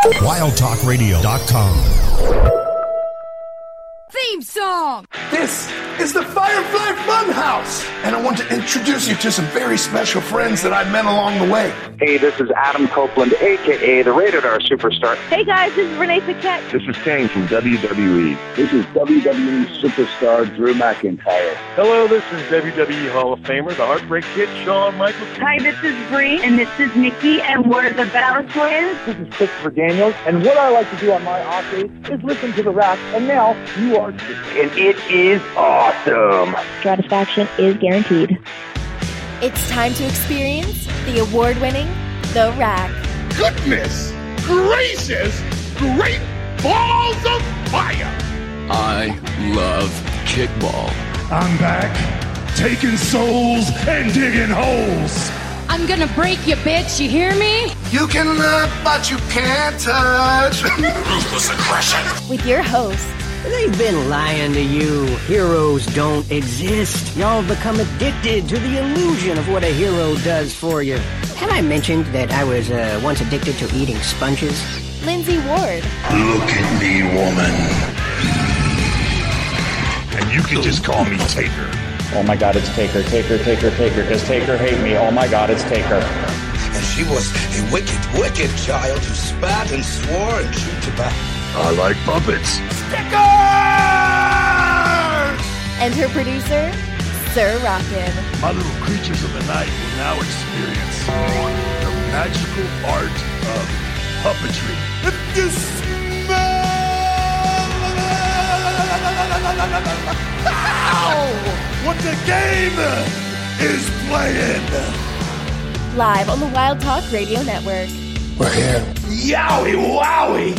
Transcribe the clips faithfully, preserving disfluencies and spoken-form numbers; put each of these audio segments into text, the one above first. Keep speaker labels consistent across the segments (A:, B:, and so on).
A: wild talk radio dot com.
B: Theme song!
C: This is the Firefly Funhouse, and I want to introduce you to some very special friends that I've met along the way.
D: Hey, this is Adam Copeland, a k a the Rated R Superstar.
E: Hey guys, this is Renee Paquette.
F: This is Kane from W W E.
G: This is W W E Superstar Drew McIntyre.
H: Hello, this is W W E Hall of Famer, the Heartbreak Kid, Shawn Michaels.
E: Hi, this is Bree, and this is Nikki, and we're the Battle Twins.
I: This is Christopher Daniels, and what I like to do on my off days is listen to the rap, and now you are too.
D: And it is awesome.
E: Satisfaction is guaranteed.
B: It's time to experience the award-winning The Rack.
C: Goodness gracious, great balls of fire!
J: I love kickball.
A: I'm back, taking souls and digging holes.
B: I'm gonna break you, bitch, you hear me?
C: You can look, but you can't touch. Ruthless aggression.
B: With your host,
K: They've been lying to you. Heroes don't exist. Y'all become addicted to the illusion of what a hero does for you. Have I mentioned that I was uh, once addicted to eating sponges?
B: Lindsay Ward.
C: Look at me, woman.
A: And you can just call me Taker.
I: Oh my god, it's Taker, Taker, Taker, Taker. Does Taker hate me? Oh my god, it's Taker.
L: And she was a wicked, wicked child who spat and swore and chewed tobacco.
A: I like puppets.
C: Stickers!
B: And her producer, Sir Rockin'.
A: My little creatures of the night will now experience the magical art of puppetry. If you smell what the game is playing.
B: Live on the Wild Talk Radio Network.
C: We're here. Yowie wowie!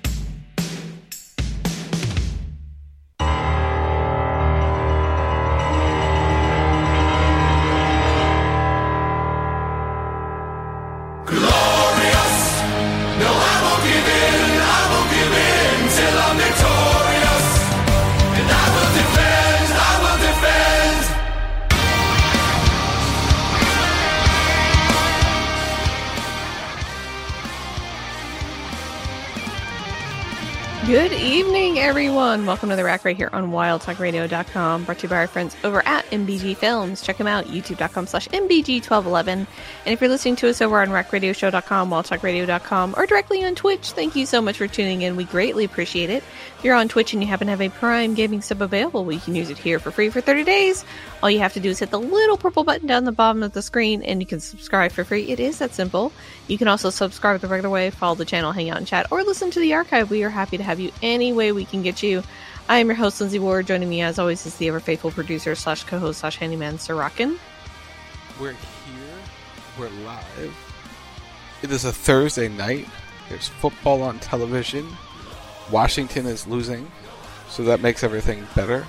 M: Good evening, everyone. Welcome to The Rack right here on wild talk radio dot com, brought to you by our friends over at M B G Films. Check them out, youtube dot com slash M B G twelve eleven. And if you're listening to us over on rack radio show dot com, wild talk radio dot com, or directly on Twitch, thank you so much for tuning in. We greatly appreciate it. If you're on Twitch and you happen to have a Prime Gaming sub available, well, you can use it here for free for thirty days. All you have to do is hit the little purple button down the bottom of the screen, and you can subscribe for free. It is that simple. You can also subscribe the regular way, follow the channel, hang out and chat, or listen to the archive. We are happy to have you any way we can get you. I am your host, Lindsay Ward. Joining me, as always, is the ever-faithful producer slash co-host slash handyman, Sir Rockin'.
N: We're here. We're live. It is a Thursday night. There's football on television. Washington is losing, so that makes everything better.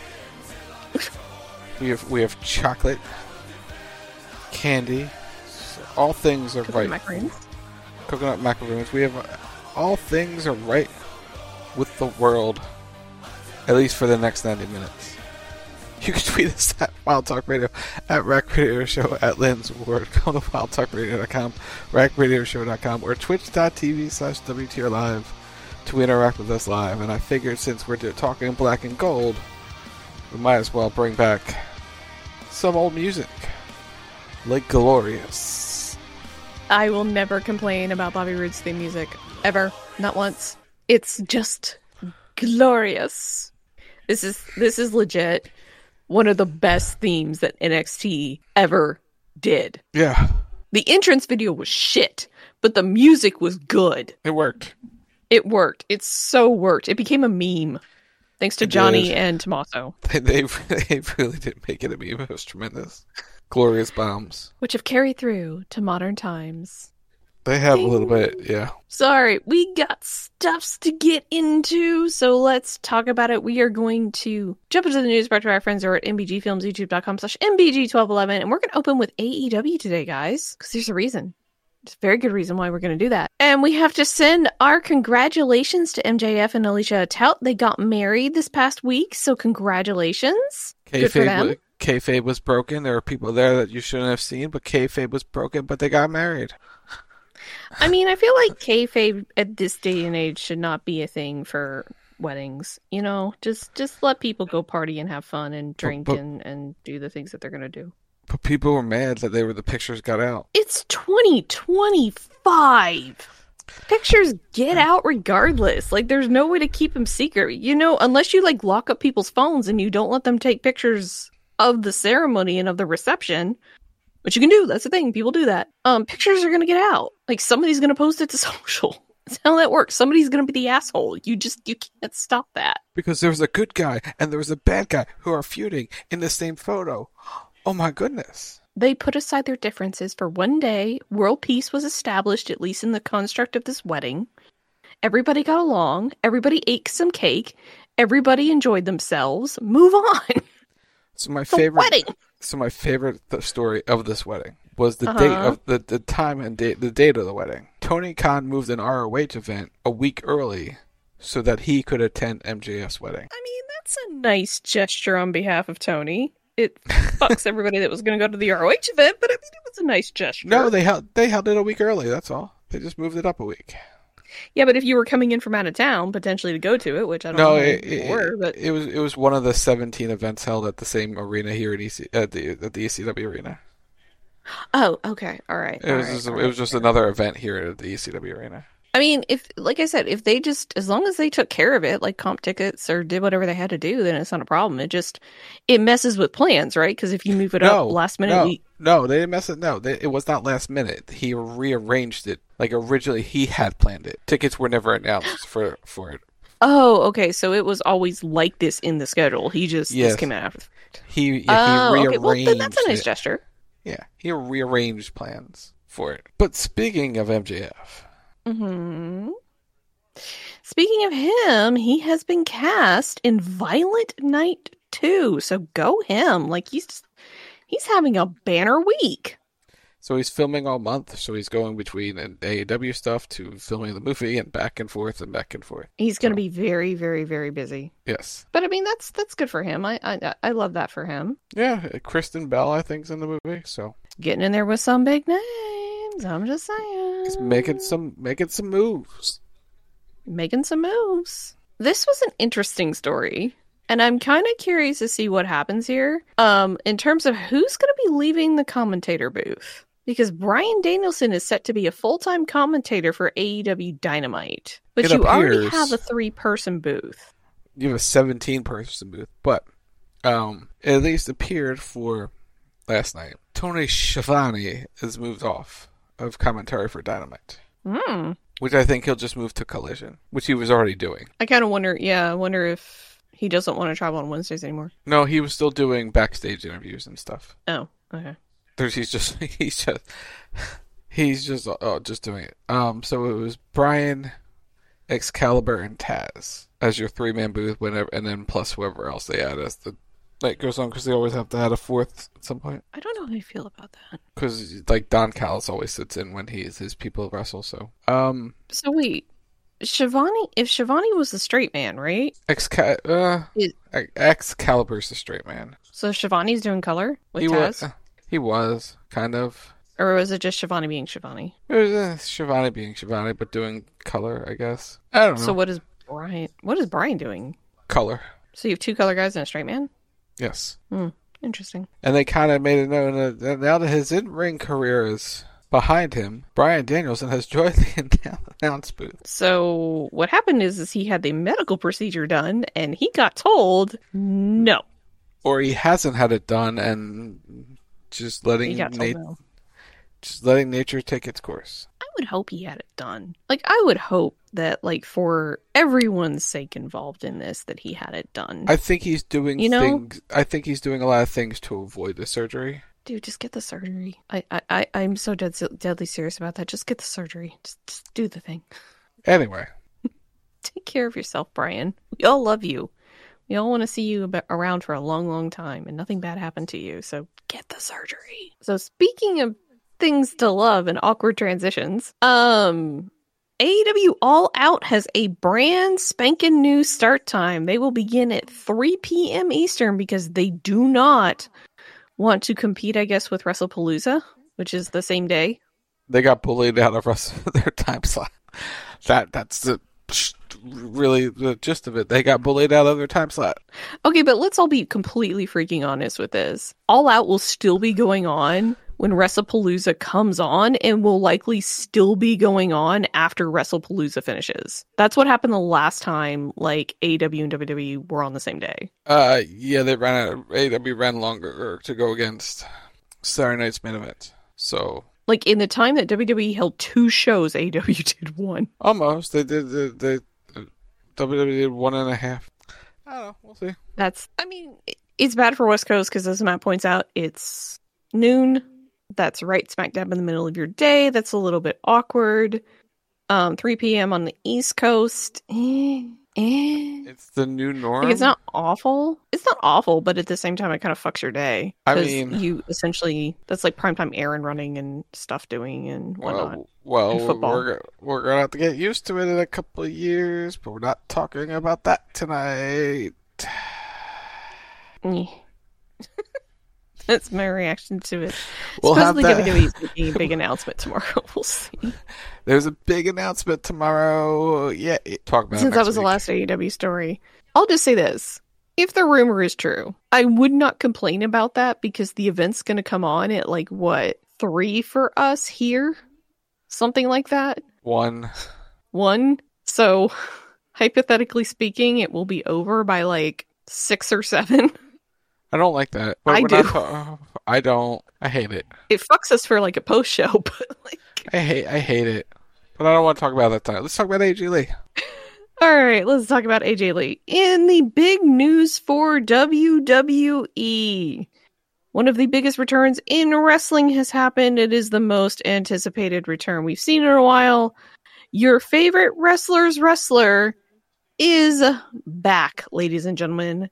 N: We have we have chocolate, candy. So all things are
M: Coconut
N: right.
M: Macaroons.
N: Coconut macaroons. We have uh, all things are right with the world, at least for the next ninety minutes. You can tweet us at Wild Talk Radio, at Rack Radio Show, at Lynn's Ward. Go to wild talk radio dot com, rack radio show dot com, or twitch dot t v slash W T R Live to interact with us live. And I figured since we're talking black and gold, we might as well bring back some old music, like Glorious.
M: I will never complain about Bobby Roode's theme music. Ever. Not once. It's just glorious. This is this is legit one of the best themes that N X T ever did.
N: Yeah.
M: The entrance video was shit, but the music was good.
N: It worked.
M: It worked. It so worked. It became a meme. Thanks to
N: It
M: Johnny
N: did.
M: and Tommaso.
N: They, they, they really did make it a meme. It was tremendous. Glorious bombs.
M: Which have carried through to modern times.
N: They have a little bit, yeah.
M: Sorry, we got stuffs to get into, so let's talk about it. We are going to jump into the news brought to our friends over at M B G Films, youtube dot com slash M B G twelve eleven, and we're going to open with A E W today, guys, because there's a reason. It's a very good reason why we're going to do that. And we have to send our congratulations to M J F and Alicia Tout. They got married this past week, so congratulations. Good for them.
N: Kayfabe, kayfabe was broken. There were people there that you shouldn't have seen, but kayfabe was broken, but they got married.
M: I mean, I feel like kayfabe at this day and age should not be a thing for weddings. You know, just just let people go party and have fun and drink
N: but, but,
M: and, and do the things that they're going to do.
N: But people were mad that they were the pictures got out.
M: It's twenty twenty-five. Pictures get out regardless. Like, there's no way to keep them secret. You know, unless you, like, lock up people's phones and you don't let them take pictures of the ceremony and of the reception, which you can do. That's the thing. People do that. Um, pictures are going to get out. Like, somebody's going to post it to social. That's how that works. Somebody's going to be the asshole. You just, you can't stop that.
N: Because there was a good guy and there was a bad guy who are feuding in the same photo. Oh my goodness.
M: They put aside their differences for one day. World peace was established, at least in the construct of this wedding. Everybody got along. Everybody ate some cake. Everybody enjoyed themselves. Move on.
N: So my
M: it's
N: favorite
M: wedding.
N: So my favorite th- story of this wedding was the
M: uh-huh.
N: date of the, the time and date the date of the wedding. Tony Khan moved an R O H event a week early so that he could attend M J F's wedding.
M: I mean, that's a nice gesture on behalf of Tony. It fucks everybody that was going to go to the R O H event, but I mean, it was a nice gesture.
N: No, they held they held it a week early. That's all. They just moved it up a week.
M: Yeah, but if you were coming in from out of town, potentially to go to it, which I don't
N: no,
M: know
N: it,
M: if you
N: it,
M: were, but
N: it was it was one of the seventeen events held at the same arena here at E C at the at the E C W arena.
M: Oh, okay, all right.
N: It
M: all
N: was
M: right,
N: just,
M: all
N: it
M: right,
N: was just
M: fair.
N: another event here at the E C W arena.
M: I mean, if, like I said, if they just, as long as they took care of it, like comp tickets or did whatever they had to do, then it's not a problem. It just, it messes with plans, right? Because if you move it
N: no,
M: up last minute,
N: no,
M: we...
N: no, they didn't mess it. No, they, it was not last minute. He rearranged it. Like originally, he had planned it. Tickets were never announced for for it.
M: Oh, okay. So it was always like this in the schedule. He just
N: yes.
M: this came out after the fact.
N: He, yeah,
M: oh,
N: he rearranged
M: okay. Well, then that's a nice
N: it.
M: gesture.
N: Yeah, he rearranged plans for it. But speaking of M J F,
M: mm-hmm. Speaking of him, he has been cast in Violent Night two. So go him. Like he's just, he's having a banner week.
N: So he's filming all month. So he's going between an A E W stuff to filming the movie and back and forth and back and forth.
M: He's going to
N: so.
M: be very, very, very busy.
N: Yes.
M: But I mean, that's that's good for him. I I, I love that for him.
N: Yeah, Kristen Bell, I think, is in the movie. So
M: getting in there with some big names. I'm just saying.
N: He's making some making some moves.
M: Making some moves. This was an interesting story. And I'm kind of curious to see what happens here. Um, in terms of who's going to be leaving the commentator booth. Because Bryan Danielson is set to be a full-time commentator for A E W Dynamite. But
N: it
M: you
N: appears,
M: already have a three-person booth.
N: You have a seventeen-person booth. But um, it at least appeared for last night. Tony Schiavone has moved off of commentary for Dynamite.
M: Hmm.
N: Which I think he'll just move to Collision. Which he was already doing.
M: I kind of wonder, yeah, I wonder if he doesn't want to travel on Wednesdays anymore.
N: No, he was still doing backstage interviews and stuff.
M: Oh, okay.
N: There's, he's just, he's just, he's just, oh, just doing it. Um, so it was Brian, Excalibur, and Taz as your three-man booth, whenever, and then plus whoever else they add as the night goes on, because they always have to add a fourth at some point.
M: I don't know how you feel about that.
N: Because, like, Don Callis always sits in when he his people wrestle, so. Um.
M: So wait, Schiavone, if Schiavone was the straight man, right?
N: Exca- uh,
M: Is-
N: Excalibur's the straight man.
M: So Schiavone's doing color with
N: he
M: Taz?
N: Was, he was, kind of.
M: Or was it just Schiavone being Schiavone?
N: It was uh, Schiavone being Schiavone, but doing color, I guess. I don't know.
M: So what is Brian, what is Brian doing?
N: Color.
M: So you have two color guys and a straight man?
N: Yes.
M: Hmm. Interesting.
N: And they kind of made it known that now that his in-ring career is behind him, Bryan Danielson has joined the announce booth.
M: So what happened is, is he had the medical procedure done, and he got told no.
N: Or he hasn't had it done, and just letting
M: He got told
N: na-
M: no.
N: just letting nature take its course.
M: I would hope he had it done. Like, I would hope that, like, for everyone's sake involved in this, that he had it done.
N: I think he's doing
M: you know?
N: things. I think he's doing a lot of things to avoid the surgery.
M: Dude, just get the surgery. I, I, I I'm so dead, deadly serious about that. Just get the surgery. Just, just do the thing.
N: Anyway.
M: Take care of yourself, Brian. We all love you. We all want to see you around for a long, long time, and nothing bad happened to you. So get the surgery. So speaking of things to love and awkward transitions, um, A E W All Out has a brand spanking new start time. They will begin at three p.m. Eastern because they do not want to compete, I guess, with WrestlePalooza, which is the same day.
N: They got bullied out of rest of their time slot. That that's the really the gist of it. They got bullied out of their time slot.
M: Okay, but let's all be completely freaking honest with this. All Out will still be going on when WrestlePalooza comes on, and will likely still be going on after WrestlePalooza finishes. That's what happened the last time, like, A E W and W W E were on the same day.
N: Uh, yeah, they ran out. A E W ran longer to go against Saturday Night's main event. So,
M: like, in the time that W W E held two shows, A E W did one.
N: Almost. They did. They, they uh, W W E did one and a half. I don't know. We'll see.
M: That's. I mean, it's bad for West Coast because, as Matt points out, it's noon. That's right smack dab in the middle of your day. That's a little bit awkward. Um, three p.m. on the East Coast. Eh, eh.
N: It's the new norm.
M: Like, it's not awful. It's not awful, but at the same time, it kind of fucks your day.
N: I mean,
M: you essentially, that's like primetime errand running and stuff doing and whatnot.
N: Well,
M: and football.
N: we're we're gonna have to get used to it in a couple of years, but we're not talking about that tonight.
M: That's my reaction to it.
N: We'll
M: Supposedly
N: have that.
M: W W E is making a big announcement tomorrow. We'll see.
N: There's a big announcement tomorrow. Yeah, talk about
M: Since
N: it
M: that
N: next
M: was the
N: week.
M: last A E W story. I'll just say this. If the rumor is true, I would not complain about that because the event's going to come on at like, what, three for us here? Something like that?
N: One.
M: One? So, hypothetically speaking, it will be over by like six or seven.
N: I don't like that. But
M: I
N: we're
M: do.
N: Not ta- I don't. I hate it.
M: It fucks us for like a post show, but like.
N: I hate. I hate it. But I don't want to talk about that time. Let's talk about A J Lee.
M: All right, let's talk about A J Lee. In the big news for W W E, one of the biggest returns in wrestling has happened. It is the most anticipated return we've seen in a while. Your favorite wrestler's wrestler is back, ladies and gentlemen.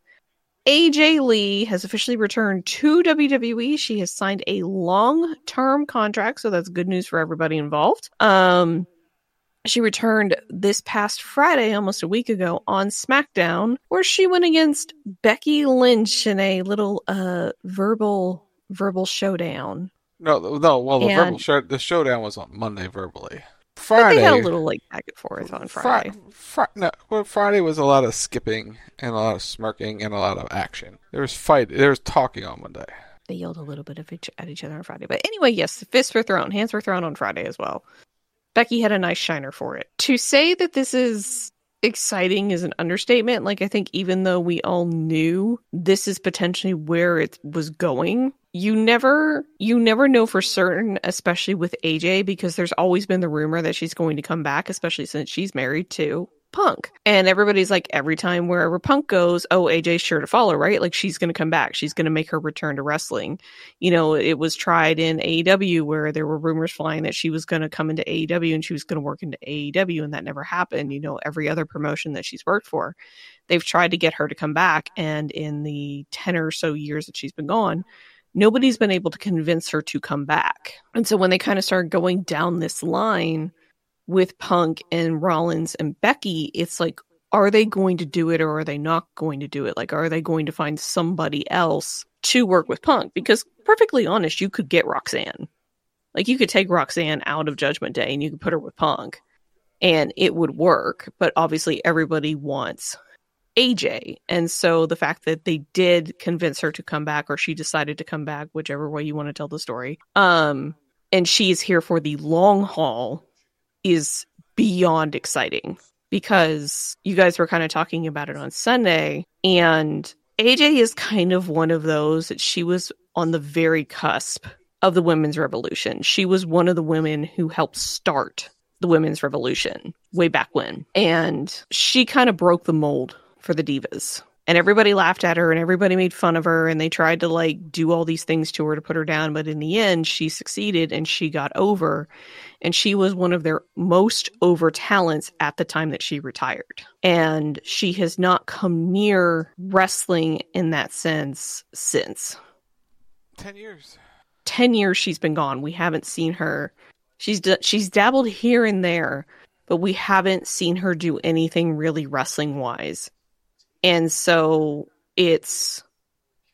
M: A J Lee has officially returned to W W E. She has signed a long-term contract, so that's good news for everybody involved. Um, she returned this past Friday, almost a week ago, on SmackDown, where she went against Becky Lynch in a little uh, verbal verbal showdown.
N: No, no. Well, the
M: And-
N: verbal show, the showdown was on Monday verbally. Friday.
M: But they had a little like back and forth on Friday.
N: Fri- Fri- no, well, Friday was a lot of skipping and a lot of smirking and a lot of action. There was fight. There was talking on Monday.
M: They yelled a little bit of each, at each other on Friday. But anyway, yes, fists were thrown. Hands were thrown on Friday as well. Becky had a nice shiner for it. To say that this is exciting is an understatement. Like, I think even though we all knew this is potentially where it was going, you never you never know for certain, especially with A J, because there's always been the rumor that she's going to come back, especially since she's married to Punk. And everybody's like, every time wherever Punk goes, oh, A J's sure to follow, right? Like, she's going to come back. She's going to make her return to wrestling. You know, it was tried in A E W where there were rumors flying that she was going to come into A E W and she was going to work into A E W, and that never happened. You know, every other promotion that she's worked for, they've tried to get her to come back. And in the ten or so years that she's been gone, nobody's been able to convince her to come back. And so when they kind of started going down this line with Punk and Rollins and Becky, it's like, are they going to do it or are they not going to do it? Like, are they going to find somebody else to work with Punk? Because perfectly honest, you could get Roxanne. Like, you could take Roxanne out of Judgment Day and you could put her with Punk and it would work. But obviously everybody wants A J. And so the fact that they did convince her to come back, or she decided to come back, whichever way you want to tell the story, um, and she is here for the long haul, is beyond exciting. Because you guys were kind of talking about it on Sunday, and A J is kind of one of those that she was on the very cusp of the women's revolution. She was one of the women who helped start the women's revolution way back when. And she kind of broke the mold for the divas. And everybody laughed at her and everybody made fun of her and they tried to like do all these things to her to put her down. But in the end, she succeeded and she got over. And she was one of their most over talents at the time that she retired. And she has not come near wrestling in that sense since.
N: Ten years.
M: Ten years she's been gone. We haven't seen her. She's d- she's dabbled here and there, but we haven't seen her do anything really wrestling wise. And so it's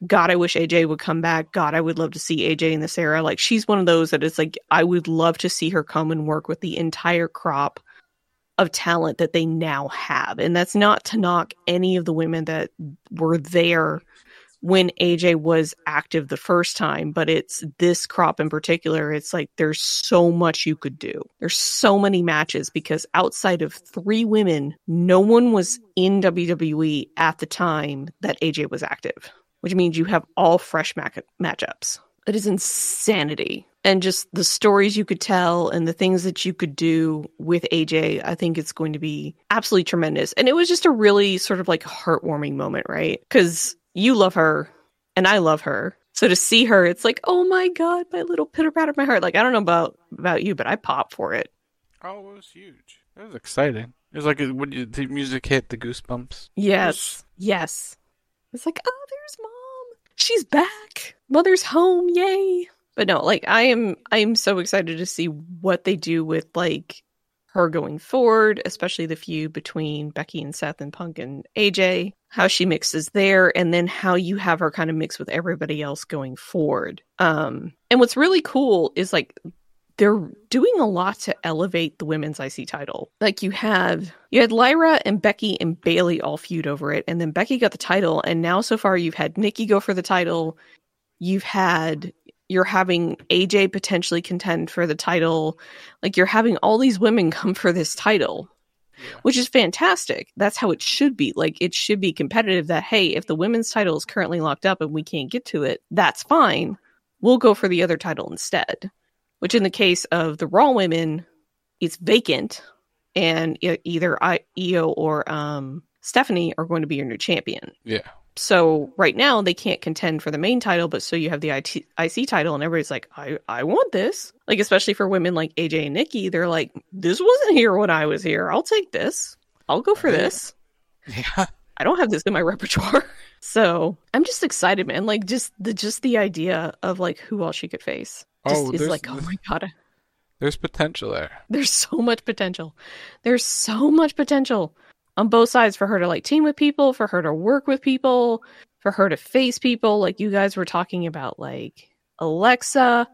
M: God, I wish A J would come back. God, I would love to see A J in this era. Like, she's one of those that it's like, I would love to see her come and work with the entire crop of talent that they now have. And that's not to knock any of the women that were there when A J was active the first time, but it's this crop in particular. It's like, there's so much you could do. There's so many matches, because outside of three women, no one was in W W E at the time that A J was active, which means you have all fresh ma- matchups. That is insanity. And just the stories you could tell and the things that you could do with A J, I think it's going to be absolutely tremendous. And it was just a really sort of like heartwarming moment, right? Because you love her and I love her. So to see her, it's like, oh my God, my little pitter patter of my heart. Like, I don't know about, about you, but I pop for it.
N: Oh, it was huge. It was exciting. It was like when you, the music hit, the goosebumps.
M: Yes. Yes. It's like, oh, there's Mom. She's back. Mother's home. Yay. But no, like, I am, I am so excited to see what they do with, like, her going forward, especially the feud between Becky and Seth and Punk and A J, how she mixes there, and then how you have her kind of mix with everybody else going forward. Um, and what's really cool is, like, they're doing a lot to elevate the women's I C title. Like, you had, you had Lyra and Becky and Bayley all feud over it, and then Becky got the title, and now so far you've had Nikki go for the title, you've had... You're having A J potentially contend for the title. Like, you're having all these women come for this title, yeah. Which is fantastic. That's how it should be. Like, it should be competitive that, hey, if the women's title is currently locked up and we can't get to it, that's fine. We'll go for the other title instead. Which in the case of the Raw women, it's vacant. And either I, Io or um, Stephanie are going to be your new champion.
N: Yeah.
M: So right now they can't contend for the main title, but so you have the I C title and everybody's like, I, I want this. Like, especially for women like A J and Nikki, they're like, this wasn't here when I was here. I'll take this. I'll go for this.
N: Yeah.
M: I don't have this in my repertoire. So I'm just excited, man. Like, just the, just the idea of like who else she could face. Just
N: oh,
M: is like, oh my God.
N: There's potential there.
M: There's so much potential. There's so much potential. On both sides, for her to like team with people, for her to work with people, for her to face people. Like, you guys were talking about like Alexa.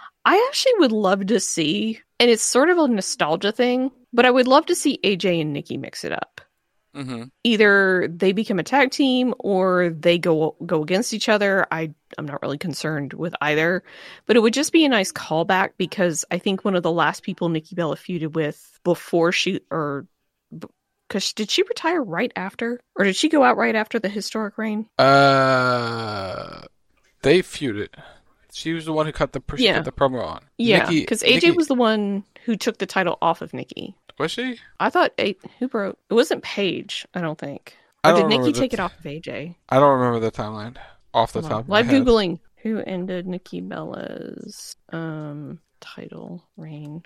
M: I actually would love to see, and it's sort of a nostalgia thing, but I would love to see A J and Nikki mix it up.
N: Mm-hmm.
M: Either they become a tag team or they go go against each other. I, I'm not really concerned with either, but it would just be a nice callback, because I think one of the last people Nikki Bella feuded with before she, or because did she retire right after? Or did she go out right after the historic reign?
N: Uh, they feuded. She was the one who cut the, she
M: yeah.
N: cut the promo on.
M: Yeah, because A J Nikki... was the one who took the title off of Nikki.
N: Was she?
M: I thought, a- who broke? It wasn't Paige, I don't think. Or
N: I don't
M: did Nikki take
N: the...
M: it off of A J?
N: I don't remember the timeline off the
M: Hold
N: top
M: on.
N: of my
M: Live
N: head.
M: Googling. Who ended Nikki Bella's um, title reign?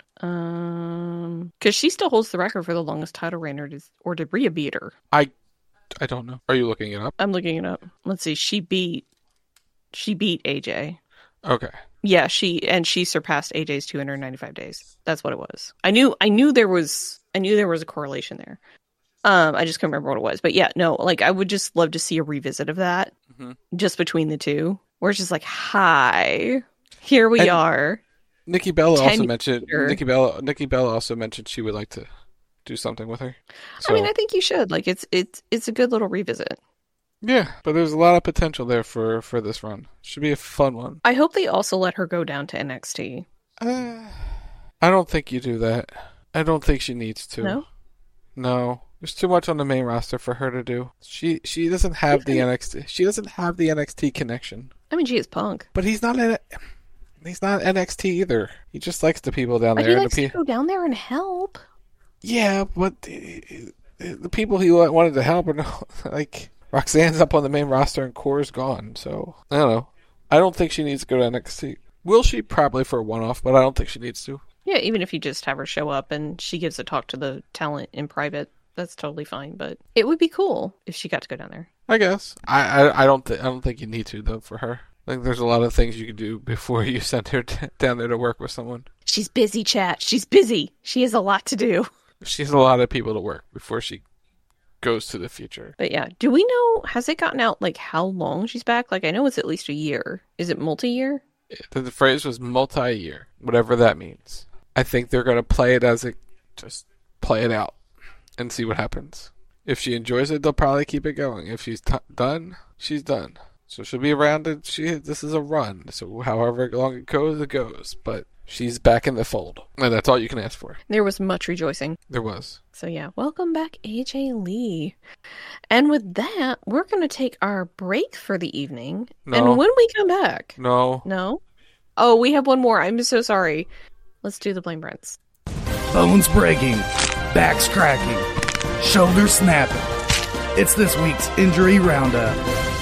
M: Um, because she still holds the record for the longest title reign, or did, or did Rhea beat her?
N: I, I don't know. Are you looking it up?
M: I'm looking it up. Let's see. She beat, she beat A J.
N: Okay.
M: Yeah, she and she surpassed A J's two hundred ninety-five days. That's what it was. I knew, I knew there was, I knew there was a correlation there. Um, I just couldn't remember what it was. But yeah, no, like I would just love to see a revisit of that, mm-hmm. just between the two, where it's just like, hi, here we
N: and
M: are.
N: Nikki Bella also mentioned.
M: Later.
N: Nikki Bella. Nikki Bella also mentioned she would like to do something with her. So,
M: I mean, I think you should. Like, it's it's it's a good little revisit.
N: Yeah, but there's a lot of potential there for, for this run. Should be a fun one.
M: I hope they also let her go down to N X T.
N: Uh, I don't think you do that. I don't think she needs to.
M: No?
N: No. There's too much on the main roster for her to do. She she doesn't have the N X T. She doesn't have the N X T connection.
M: I mean, she is Punk.
N: But he's not in He's not N X T either. He just likes the people down
M: but
N: there.
M: He likes
N: the pe-
M: to go down there and help.
N: Yeah, but the, the people he wanted to help are no, like... Roxanne's up on the main roster and Core's gone, so I don't know. I don't think she needs to go to N X T. Will she? Probably for a one-off, but I don't think she needs to.
M: Yeah, even if you just have her show up and she gives a talk to the talent in private, that's totally fine. But it would be cool if she got to go down there.
N: I guess. I I, I don't think I don't think you need to though for her. I think there's a lot of things you could do before you send her t- down there to work with someone.
M: She's busy, chat. She's busy. She has a lot to do.
N: She has a lot of people to work before she goes to the future.
M: But yeah, do we know, has it gotten out, like, how long she's back? Like, I know it's at least a year. Is it multi-year?
N: The, the phrase was multi-year, whatever that means. I think they're going to play it as a, just play it out and see what happens. If she enjoys it, they'll probably keep it going. If she's t- done, she's done. So she'll be around, and she, this is a run. So however long it goes, it goes. But she's back in the fold. And that's all you can ask for.
M: There was much rejoicing.
N: There was.
M: So yeah, welcome back, A J Lee. And with that, we're going to take our break for the evening.
N: No.
M: And when we come back...
N: No.
M: No? Oh, we have one more. I'm so sorry. Let's do the Blame Brents.
O: Bones breaking. Backs cracking. Shoulders snapping. It's this week's Injury Roundup.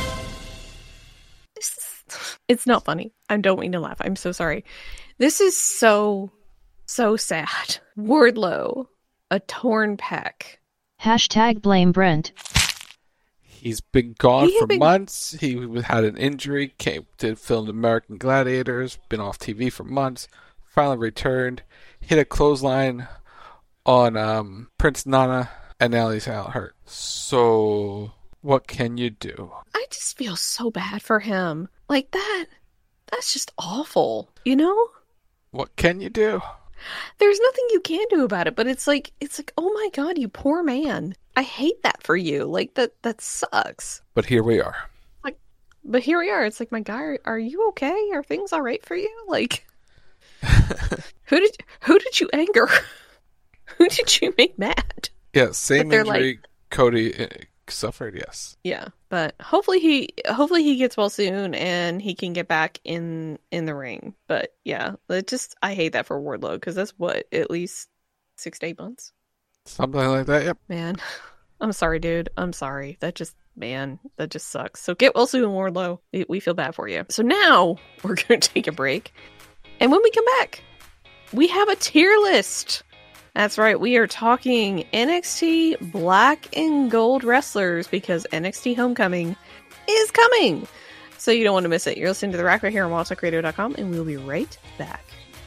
M: It's not funny. I don't mean to laugh. I'm so sorry. This is so, so sad. Wardlow, a torn pec.
P: Hashtag blame Brent.
N: He's been gone
M: He
N: for
M: been...
N: months. He had an injury, came to film American Gladiators, been off T V for months, finally returned, hit a clothesline on um, Prince Nana, and now he's out hurt. So, what can you do?
M: I just feel so bad for him. Like that, that's just awful, you know?
N: What can you do?
M: There's nothing you can do about it, but it's like, it's like, oh my God, you poor man. I hate that for you. Like, that, that sucks.
N: But here we are.
M: Like, but here we are. It's like, my guy, are, are you okay? Are things all right for you? Like, who did, who did you anger? Who did you make mad?
N: Yeah, same injury
M: like,
N: Cody uh, suffered, yes.
M: Yeah, but hopefully he hopefully he gets well soon and he can get back in in the ring. But yeah, it just I hate that for Wardlow because that's what, at least six to eight months?
N: Something like that, yep.
M: Man, I'm sorry, dude. I'm sorry. That just, man, that just sucks. So get well soon, Wardlow. We, we feel bad for you. So now we're going to take a break. And when we come back, we have a tier list. That's right, we are talking N X T Black and Gold wrestlers because N X T Homecoming is coming. So you don't want to miss it. You're listening to The Rack right here on wild talk radio dot com, and we'll be right back.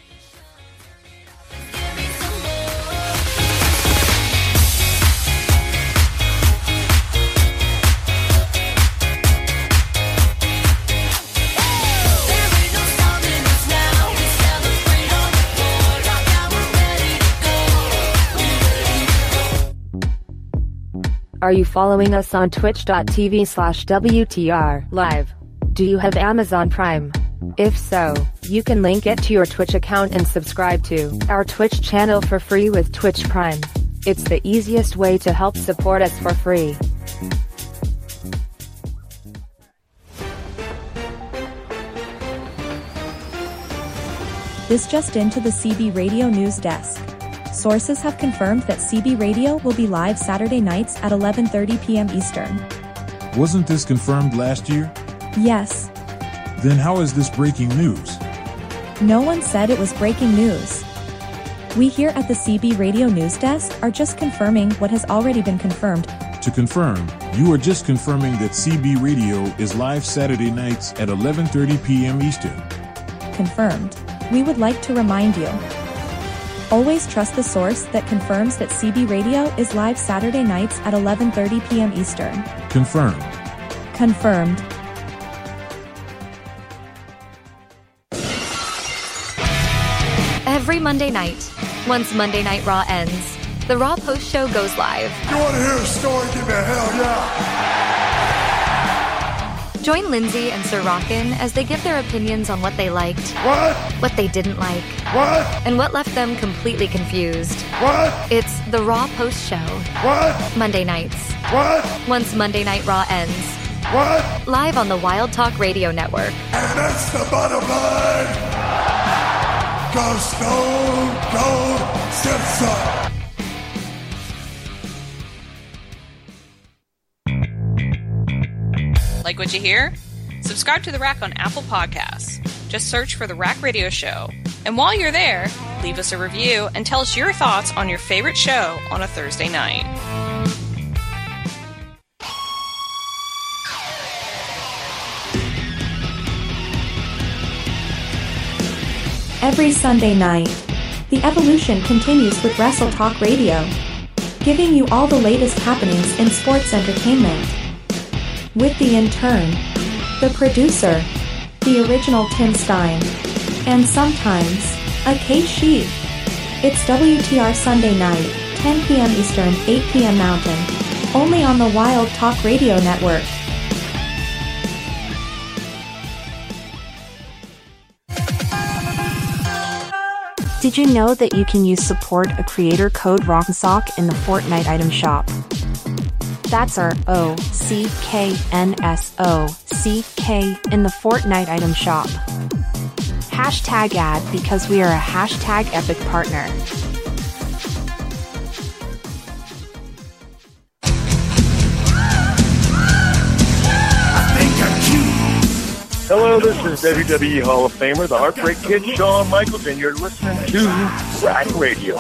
Q: Are you following us on twitch.tv slash WTR live? Do you have Amazon Prime? If so, you can link it to your Twitch account and subscribe to our Twitch channel for free with Twitch Prime. It's the easiest way to help support us for free.
R: This just into the C B Radio News Desk. Sources have confirmed that C B Radio will be live Saturday nights at eleven thirty p.m. Eastern.
S: Wasn't this confirmed last year?
R: Yes.
S: Then how is this breaking news?
R: No one said it was breaking news. We here at the C B Radio News Desk are just confirming what has already been confirmed.
S: To confirm, you are just confirming that C B Radio is live Saturday nights at eleven thirty p.m. Eastern.
R: Confirmed. We would like to remind you. Always trust the source that confirms that C B Radio is live Saturday nights at eleven thirty p.m. Eastern.
S: Confirmed.
R: Confirmed.
T: Every Monday night, once Monday Night Raw ends, the Raw Post Show goes live.
C: You want to hear a story? Give me a hell yeah!
T: Join Lindsay and Sir Rockin' as they give their opinions on what they liked,
C: what?
T: what they didn't like,
C: what?
T: and what left them completely confused.
C: What?
T: It's the Raw Post Show.
C: What?
T: Monday nights.
C: What?
T: Once Monday Night Raw ends.
C: What?
T: Live on the Wild Talk Radio Network.
C: And that's the bottom line. Go Stone Cold Simpson.
U: Like what you hear? Subscribe to The Rack on Apple Podcasts. Just search for The Rack Radio Show. And while you're there, leave us a review and tell us your thoughts on your favorite show on a Thursday night.
R: Every Sunday night, the evolution continues with Wrestle Talk Radio. giving you all the latest happenings in sports entertainment. With the intern, the producer, the original Tim Stein, and sometimes, a Kate Sheep. It's W T R Sunday night, ten p.m. Eastern, eight p.m. Mountain, only on the Wild Talk Radio Network.
F: Did you know that you can use support a creator code ROCKSOCK in the Fortnite item shop? That's our O C K N S O C K in the Fortnite item shop. Hashtag ad because we are a hashtag epic partner.
H: Hello, this is W W E Hall of Famer, the Heartbreak Kid, Shawn Michaels, and you're listening to Rack Radio.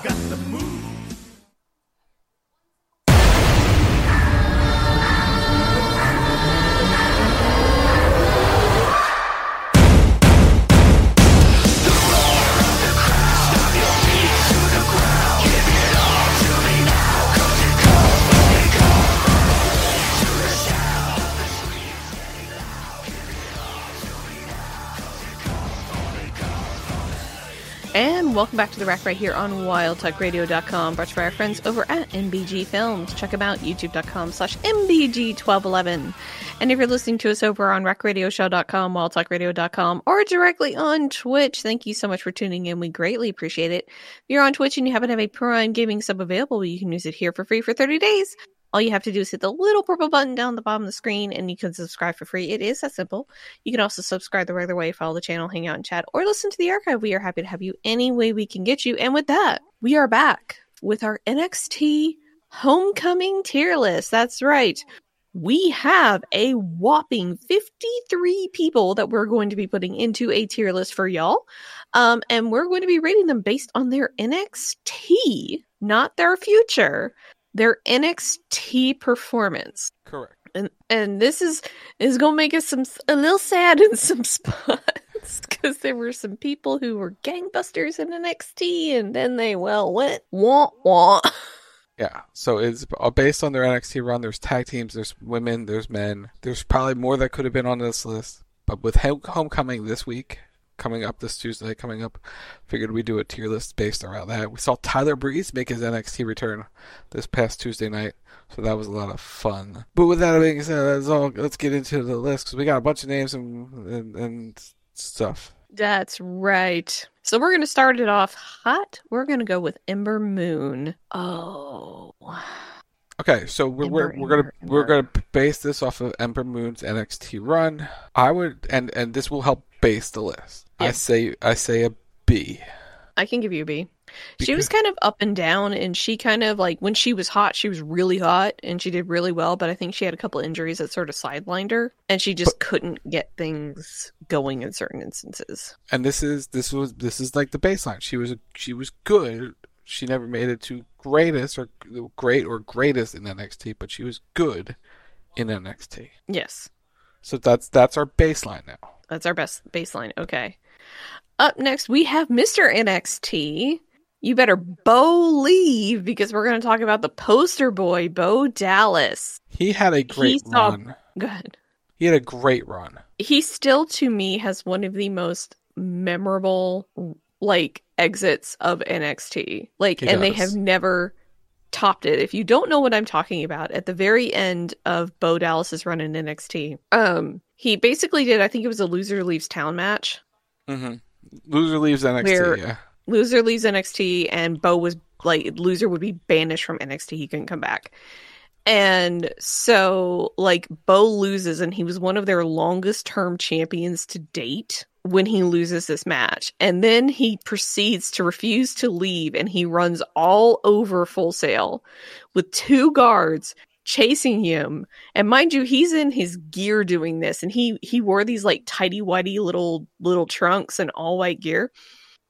M: And welcome back to the Rack right here on wild talk radio dot com, brought to you by our friends over at M B G Films. Check them out, youtube dot com slash M B G twelve eleven. And if you're listening to us over on rack radio show dot com, wild talk radio dot com, or directly on Twitch, thank you so much for tuning in. We greatly appreciate it. If you're on Twitch and you happen to have a Prime Gaming sub available, you can use it here for free for thirty days. All you have to do is hit the little purple button down the bottom of the screen and you can subscribe for free. It is that simple. You can also subscribe the regular way, follow the channel, hang out and chat, or listen to the archive. We are happy to have you any way we can get you. And with that, we are back with our N X T Homecoming tier list. That's right. We have a whopping fifty-three people that we're going to be putting into a tier list for y'all. Um, and we're going to be rating them based on their N X T, not their future. Their N X T performance.
N: Correct.
M: And and this is is going to make us some a little sad in some spots because there were some people who were gangbusters in N X T and then they, well, went wah wah.
N: Yeah, so it's based on their N X T run. There's tag teams, there's women, there's men. There's probably more that could have been on this list. But with Homecoming this week, coming up this Tuesday, coming up, figured we'd do a tier list based around that. We saw Tyler Breeze make his N X T return this past Tuesday night, so that was a lot of fun. But with that being said, that's all. Let's get into the list because we got a bunch of names and, and, and stuff.
M: That's right. So we're going to start it off hot. We're going to go with Ember Moon. Oh.
N: Okay, so we're Ember, we're, we're gonna Ember. we're gonna base this off of Ember Moon's N X T run. I would, and and this will help base the list. Yep. I say I say a B.
M: I can give you a B. Because she was kind of up and down, and she kind of, like, when she was hot, she was really hot, and she did really well, but I think she had a couple injuries that sort of sidelined her, and she just but, couldn't get things going in certain instances.
N: And this is this was this is like the baseline. She was she was good. She never made it to greatest or great or greatest in N X T, but she was good in N X T.
M: Yes.
N: So that's that's our baseline now.
M: That's our best baseline. Okay. Up next, we have Mister N X T. You better believe, because we're going to talk about the poster boy, Bo Dallas.
N: He had a great
M: he saw...
N: run.
M: Go ahead.
N: He had a great run.
M: He still, to me, has one of the most memorable, like, exits of N X T. Like,
N: he
M: and
N: does.
M: They have never topped it. If you don't know what I'm talking about, at the very end of Bo Dallas's run in N X T, um, he basically did, I think it was a Loser Leaves Town match.
N: Mm-hmm. Loser leaves N X T,
M: where
N: yeah.
M: Loser leaves N X T, and Bo was, like, Loser would be banished from N X T. He couldn't come back. And so, like, Bo loses, and he was one of their longest-term champions to date when he loses this match. And then he proceeds to refuse to leave, and he runs all over Full Sail with two guards chasing him. And mind you, he's in his gear doing this, and he he wore these, like, tighty-whitey little little trunks and all white gear.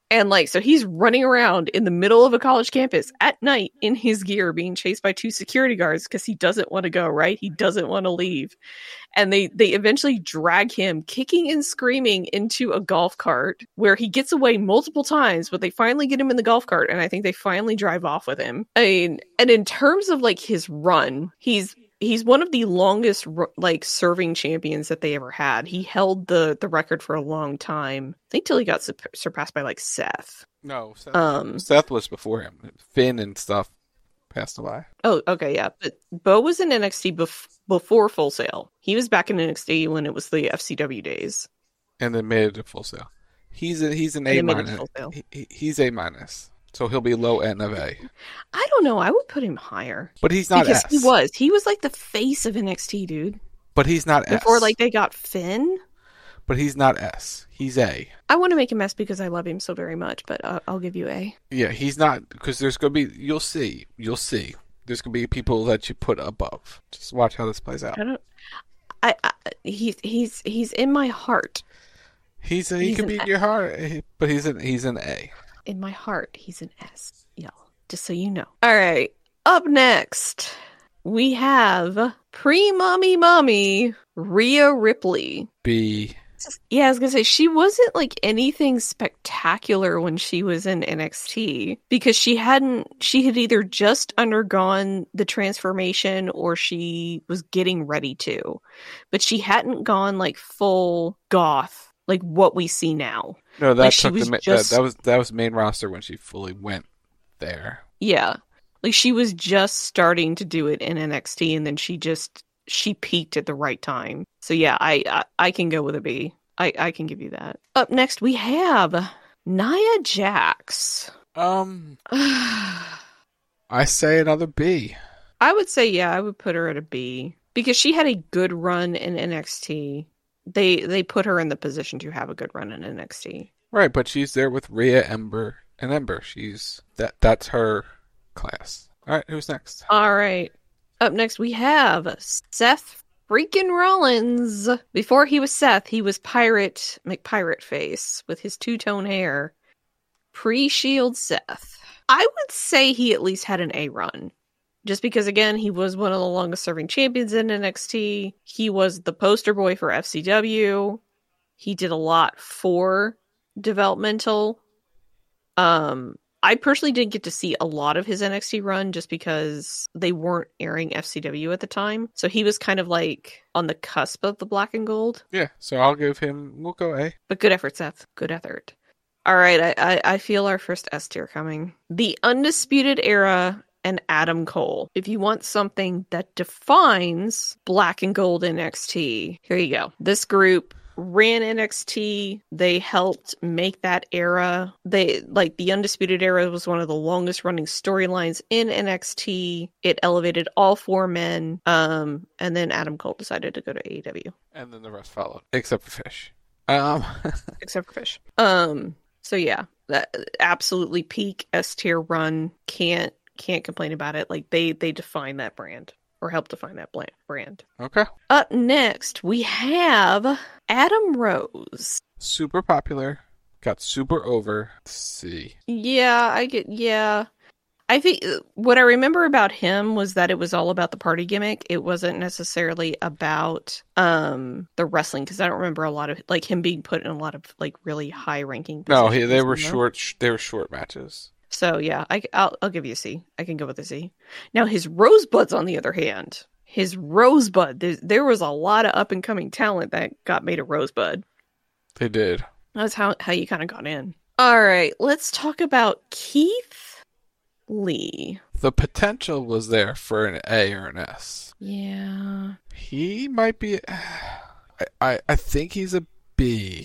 M: And like, so he's running around in the middle of a college campus at night in his gear being chased by two security guards because he doesn't want to go, right? He doesn't want to leave. And they, they eventually drag him kicking and screaming into a golf cart where he gets away multiple times, but they finally get him in the golf cart. And I think they finally drive off with him. I mean, and in terms of like his run, he's He's one of the longest, like, serving champions that they ever had. He held the, the record for a long time. I think till he got su- surpassed by, like, Seth.
N: No, Seth,
M: um,
N: Seth was before him. Finn and stuff passed away.
M: Oh, okay, yeah. But Bo was in N X T bef- before Full Sail. He was back in N X T when it was the F C W days.
N: And then made it to Full Sail. He's a, he's an A minus. He, he's A minus. So he'll be low end of A.
M: I don't know. I would put him higher.
N: But he's not
M: because
N: S.
M: He was. He was like the face of N X T, dude.
N: But he's not
M: Before,
N: S.
M: Before like they got Finn.
N: But he's not S. He's A.
M: I want to make him S because I love him so very much, but uh, I'll give you A.
N: Yeah, he's not, because there's going to be, you'll see, you'll see. There's going to be people that you put above. Just watch how this plays out.
M: I don't, I, I he's, he's, he's in my heart.
N: He's a, he
M: he's
N: could be in
M: a-
N: your heart, but he's an, he's an A.
M: In my heart, he's an S. Y'all, just so you know. All right. Up next, we have pre-mommy mommy Rhea Ripley.
N: B.
M: Yeah, I was gonna say she wasn't like anything spectacular when she was in N X T because she hadn't. She had either just undergone the transformation or she was getting ready to, but she hadn't gone like full goth. Like what we see now.
N: No, that
M: like
N: took
M: was
N: the
M: just,
N: that, that was that was main roster when she fully went there.
M: Yeah, like she was just starting to do it in N X T, and then she just she peaked at the right time. So yeah, I I, I can go with a B. I I can give you that. Up next, we have Nia Jax.
N: Um, I say another B.
M: I would say yeah, I would put her at a B because she had a good run in N X T. They they put her in the position to have a good run in N X T.
N: Right, but she's there with Rhea, Ember, and Ember. She's that that's her class. All right, who's next?
M: All right. Up next we have Seth freaking Rollins. Before he was Seth, he was Pirate McPirate Face with his two-tone hair. Pre-Shield Seth. I would say he at least had an A run. Just because, again, he was one of the longest-serving champions in N X T. He was the poster boy for F C W. He did a lot for developmental. Um, I personally didn't get to see a lot of his N X T run just because they weren't airing F C W at the time. So he was kind of like on the cusp of the black and gold.
N: Yeah, so I'll give him, we'll go A.
M: But good effort, Seth. Good effort. All right, I, I, I feel our first S tier coming. The Undisputed Era and Adam Cole. If you want something that defines black and gold N X T, here you go. This group ran N X T. They helped make that era. They like the Undisputed Era was one of the longest running storylines in N X T. It elevated all four men. Um, and then Adam Cole decided to go to A E W.
N: And then the rest followed, except for Fish. Um,
M: except for Fish. Um, so yeah, that absolutely peak S tier run. Can't Can't complain about it. Like they they define that brand or help define that brand.
N: Okay.
M: Up next, we have Adam Rose.
N: Super popular. Got super over. C.
M: Yeah, I get. Yeah, I think what I remember about him was that it was all about the party gimmick. It wasn't necessarily about um the wrestling because I don't remember a lot of like him being put in a lot of like really high ranking.
N: No, he, they were short. They were short matches.
M: So yeah, I, I'll, I'll give you a C. I can go with a C. Now his Rosebuds, on the other hand, his Rosebud, there, there was a lot of up and coming talent that got made a Rosebud.
N: They did.
M: That's how, how you kind of got in. All right, let's talk about Keith Lee.
N: The potential was there for an A or an S.
M: Yeah.
N: He might be. I I, I think he's a B.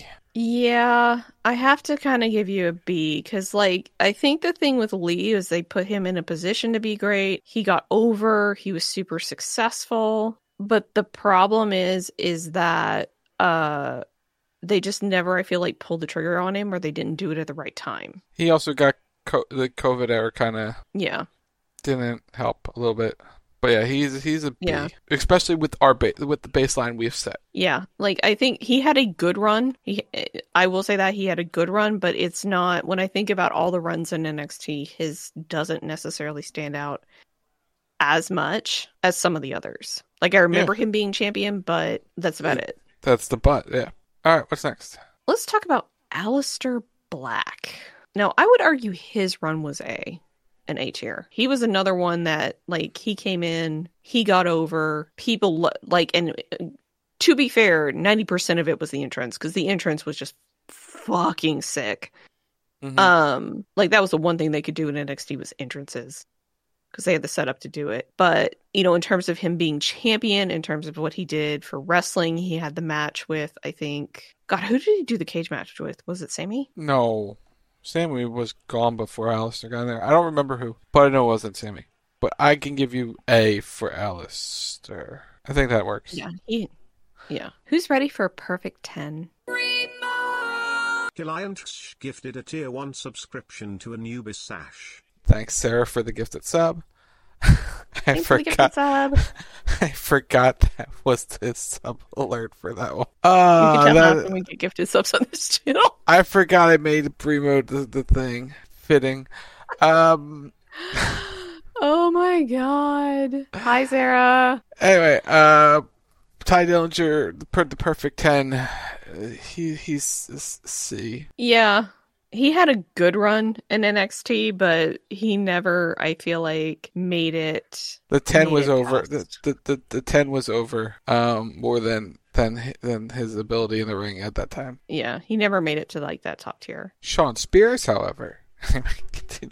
M: Yeah, I have to kind of give you a B because, like, I think the thing with Lee is they put him in a position to be great. He got over. He was super successful. But the problem is, is that uh, they just never, I feel like, pulled the trigger on him or they didn't do it at the right time.
N: He also got co- the COVID era kind of
M: yeah
N: didn't help a little bit. But yeah, he's he's a B,
M: Yeah.
N: especially with our ba- with the baseline we've set.
M: Yeah, like I think he had a good run. He, I will say that he had a good run, but it's not. When I think about all the runs in N X T, his doesn't necessarily stand out as much as some of the others. Like I remember
N: Yeah.
M: him being champion, but that's about it.
N: That's the butt. Yeah. All right. What's next?
M: Let's talk about Aleister Black. Now, I would argue his run was A, an A tier. He was another one that, like, he came in, he got over, people, lo- like, and uh, to be fair, ninety percent of it was the entrance, because the entrance was just fucking sick.
N: Mhm.
M: Um, like, that was the one thing they could do in N X T was entrances, because they had the setup to do it. But, you know, in terms of him being champion, in terms of what he did for wrestling, he had the match with, I think, God, who did he do the cage match with? Was it Sammy?
N: No, Sammy was gone before Alistair got in there. I don't remember who, but I know it wasn't Sammy. But I can give you A for Alistair. I think that works.
M: Yeah, he, yeah. Who's ready for a perfect ten?
G: Gilliant gifted a tier one subscription to Anubis Sash.
N: Thanks, Sarah, for the gifted sub. I
M: Thanks for the
N: forgot.
M: gifted sub.
N: I forgot that was the sub alert for that one.
M: You
N: Uh,
M: can tell
N: that-
M: how often we get gifted subs on this channel.
N: I forgot I made Primo the, the thing fitting. Um.
M: Oh my god. Hi, Sarah.
N: Anyway, uh, Ty Dillinger, the, per- the perfect ten. Uh, he he's a C.
M: Yeah. He had a good run in N X T, but he never, I feel like, made it.
N: The ten
M: made
N: was
M: it
N: over.
M: past.
N: The, the the the ten was over. Um, more than than than his ability in the ring at that time.
M: Yeah, he never made it to like that top tier.
N: Sean Spears, however, continue.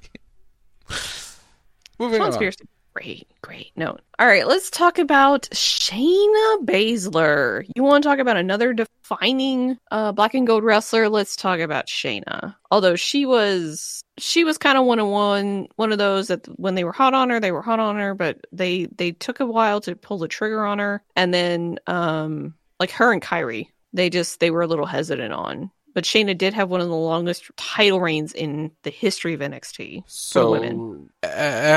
N: Moving
M: Sean
N: on.
M: Spears, great, great. No, all right. Let's talk about Shayna Baszler. You want to talk about another defining uh, black and gold wrestler? Let's talk about Shayna. Although she was, she was kind of one of one, one of those that when they were hot on her, they were hot on her, but they they took a while to pull the trigger on her, and then um, like her and Kyrie, they just they were a little hesitant on. But Shayna did have one of the longest title reigns in the history of N X T for
N: So,
M: women.
N: uh,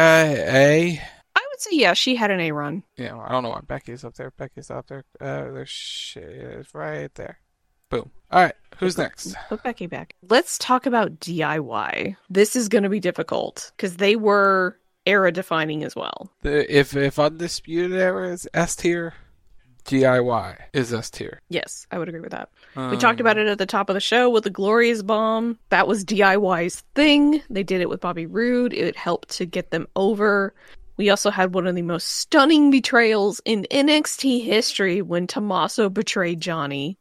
N: A.
M: I would say, yeah, she had an A run.
N: Yeah, I don't know why Becky's up there. Becky's up there. Uh, there's shit right there. Boom. All right, who's next?
M: Put Becky back. Let's talk about D I Y. This is going to be difficult because they were era defining as well.
N: The, if if Undisputed Era is S tier, D I Y is S tier.
M: Yes, I would agree with that.
N: Um,
M: We talked about it at the top of the show with the Glorious Bomb. That was D I Y's thing. They did it with Bobby Roode. It helped to get them over. We also had one of the most stunning betrayals in N X T history when Tommaso betrayed Johnny,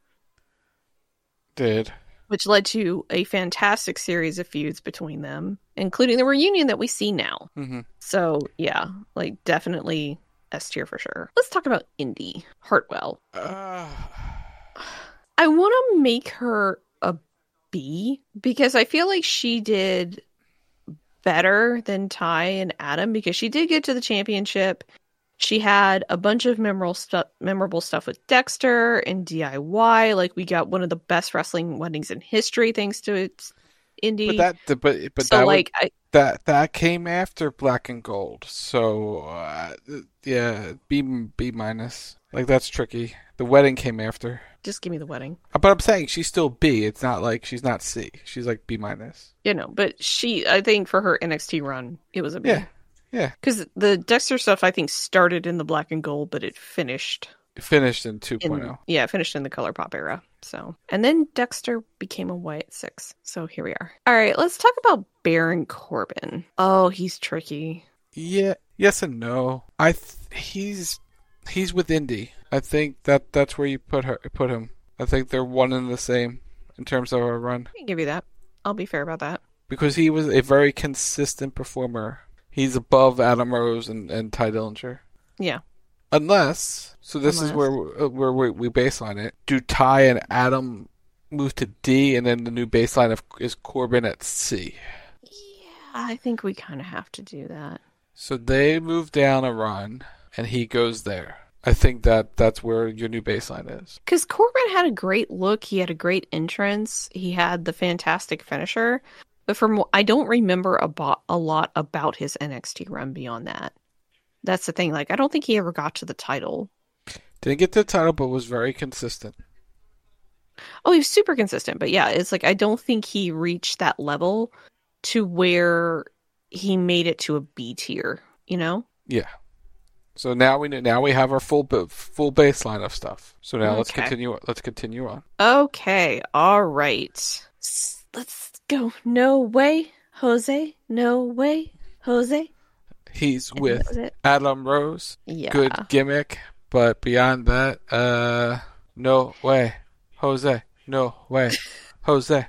N: Did.
M: which led to a fantastic series of feuds between them, including the reunion that we see now.
N: Mm-hmm.
M: So, yeah, like definitely S tier for sure. Let's talk about Indy Hartwell.
N: Uh,
M: I want to make her a B because I feel like she did better than Ty and Adam because she did get to the championship. She had a bunch of memorable stuff, memorable stuff with Dexter and D I Y. Like we got one of the best wrestling weddings in history thanks to its Indy.
N: But that, but but
M: So,
N: that
M: like,
N: would-
M: I-
N: that that came after Black and Gold. So uh, yeah, B B minus. Like that's tricky. The wedding came after.
M: Just give me the wedding.
N: But I'm saying she's still B. It's not like she's not C. She's like B minus.
M: You know, but she, I think for her N X T run, it was a B.
N: Yeah, yeah.
M: Because the Dexter stuff, I think, started in the Black and Gold, but it finished
N: It finished in two
M: in,
N: point oh.
M: yeah, it finished in the Color Pop era. So, and then Dexter became a Wyatt Six. So here we are. All right, let's talk about Baron Corbin. Oh, he's tricky.
N: Yeah, yes and no. I th- he's he's with Indy. I think that that's where you put her put him. I think they're one and the same in terms of a run.
M: I can give you that. I'll be fair about that.
N: Because he was a very consistent performer. He's above Adam Rose and, and Ty Dillinger.
M: Yeah.
N: Unless, so this
M: Unless.
N: is where where we, we baseline it. Do Ty and Adam move to D, and then the new baseline of, is Corbin at C?
M: I think we kind of have to do that.
N: So they move down a run, and he goes there. I think that that's where your new baseline is.
M: Because Corbin had a great look. He had a great entrance. He had the fantastic finisher. But from I don't remember a, bo- a lot about his N X T run beyond that. That's the thing. Like, I don't think he ever got to the title.
N: Didn't get the title, but was very consistent.
M: Oh, he was super consistent. But yeah, it's like, I don't think he reached that level to where he made it to a B tier, you know?
N: Yeah. So now we now we have our full full baseline of stuff. So now okay. let's continue. Let's continue on.
M: Okay. All right. Let's go. No way, Jose. No way, Jose.
N: He's with Adam Rose.
M: Yeah.
N: Good gimmick, but beyond that, uh, no way, Jose. No way, Jose.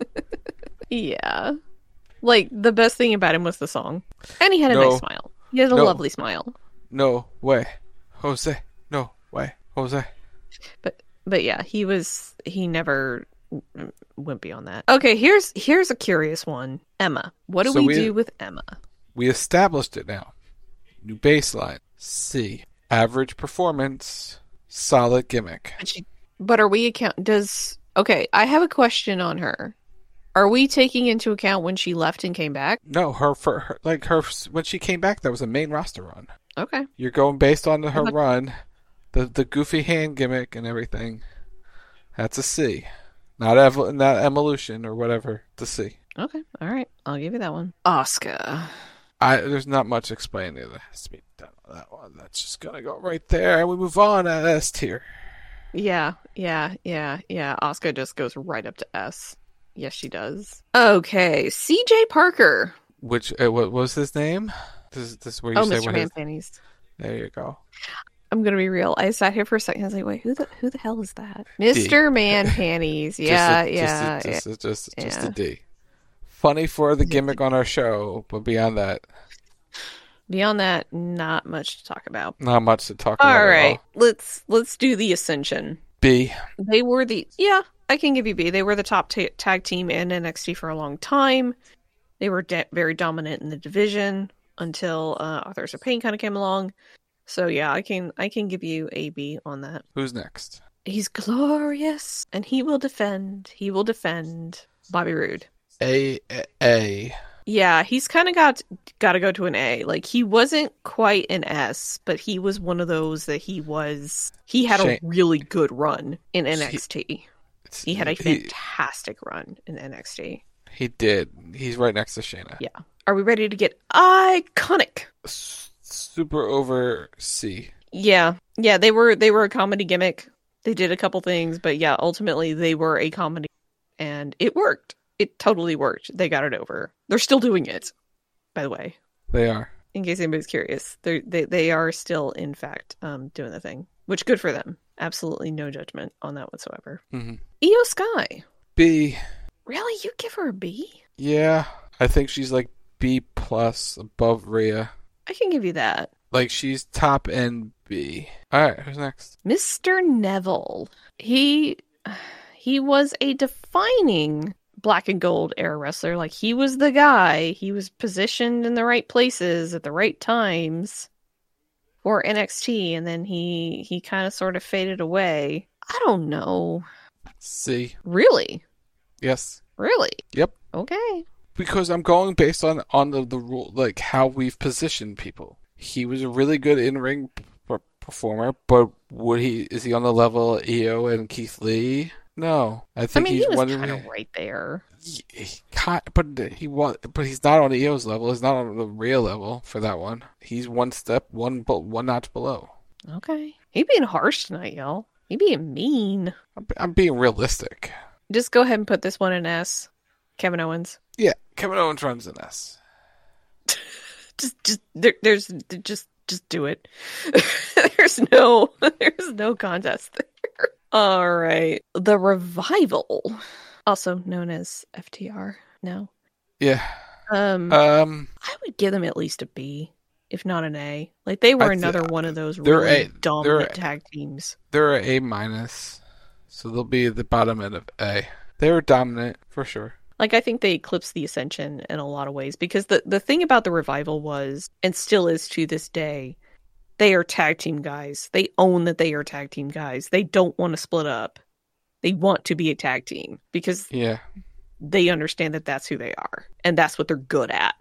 M: Yeah. Like, the best thing about him was the song. And he had a no, nice smile. He had a
N: no,
M: lovely smile.
N: No way, Jose. No way, Jose.
M: But but yeah, he was he never went beyond that. Okay, here's here's a curious one. Emma. What do so we, we do with Emma?
N: We established it now. New baseline. C. Average performance. Solid gimmick.
M: But, she, but are we account does okay, I have a question on her. Are we taking into account when she left and came back?
N: No, her for her, like her when she came back, that was a main roster run.
M: Okay.
N: You're going based on her run, the the goofy hand gimmick and everything. That's a C, not ev- not evolution or whatever. It's a C.
M: Okay, all right, I'll give you that one. Asuka.
N: I there's not much explaining that has to be done on that one. That's just gonna go right there, and we move on at S tier.
M: Yeah, yeah, yeah, yeah. Asuka just goes right up to S. Yes, she does. Okay, C J Parker.
N: Which, uh, what was his name? This is this where you
M: oh,
N: say
M: Mister
N: what
M: Man
N: his...
M: Panties.
N: There you go.
M: I'm gonna be real. I sat here for a second. I was like, "Wait, who the who the hell is that?" Mister Man Panties. Yeah,
N: just a,
M: yeah,
N: just a, just,
M: yeah.
N: A, just,
M: yeah.
N: just a D. Funny for the gimmick on our show, but beyond that,
M: beyond that, not much to talk about.
N: Not much to talk
M: all
N: about.
M: Right,
N: all right,
M: let's let's do the Ascension.
N: B.
M: They were the yeah. I can give you B. They were the top t- tag team in N X T for a long time. They were de- very dominant in the division until uh, Authors of Pain kind of came along. So yeah, I can I can give you a B on that.
N: Who's next?
M: He's glorious, and he will defend. He will defend Bobby Roode.
N: A A. a.
M: Yeah, he's kind of got got to go to an A. Like, he wasn't quite an S, but he was one of those that he was. He had Shane. a really good run in N X T. He, He had a fantastic he, run in N X T.
N: He did. He's right next to Shayna.
M: Yeah. Are we ready to get iconic?
N: S- super over C.
M: Yeah. Yeah, they were they were a comedy gimmick. They did a couple things, but yeah, ultimately they were a comedy and it worked. It totally worked. They got it over. They're still doing it, by the way.
N: They are.
M: In case anybody's curious. They they they are still in fact um doing the thing, which good for them. Absolutely no judgment on that whatsoever.
N: Mm-hmm.
M: Io Sky.
N: B.
M: Really? You give her a B?
N: Yeah. I think she's like B plus above Rhea.
M: I can give you that.
N: Like, she's top end B. Alright, who's next?
M: Mister Neville. He he was a defining black and gold era wrestler. Like, he was the guy. He was positioned in the right places at the right times for N X T, and then he he kind of sort of faded away. I don't know.
N: C.
M: Really?
N: Yes.
M: Really?
N: Yep.
M: Okay.
N: Because I'm going based on on the, the rule, like how we've positioned people. He was a really good in-ring p- performer, but would he is he on the level of E O and Keith Lee? No, I think
M: I mean,
N: he's
M: he was
N: one
M: kind of right there.
N: He, he, but he was, but he's not on E O's level. He's not on the real level for that one. He's one step, one one notch below.
M: Okay, he being harsh tonight, y'all. He being mean.
N: I'm, I'm being realistic.
M: Just go ahead and put this one in S. Kevin Owens.
N: Yeah, Kevin Owens runs in S.
M: just, just there, there's just, just do it. there's no, there's no contest there. All right, the Revival, also known as F T R. No.
N: Yeah.
M: Um.
N: Um.
M: I would give them at least a B, if not an A. Like, they were th- another one of those
N: really
M: a,
N: they're,
M: dominant tag teams.
N: They're A minus, so they'll be at the bottom end of A. They were dominant for sure.
M: Like, I think they eclipsed the Ascension in a lot of ways, because the, the thing about the Revival was, and still is to this day, they are tag team guys. They own that they are tag team guys. They don't want to split up. They want to be a tag team because
N: yeah,
M: they understand that that's who they are, and that's what they're good at.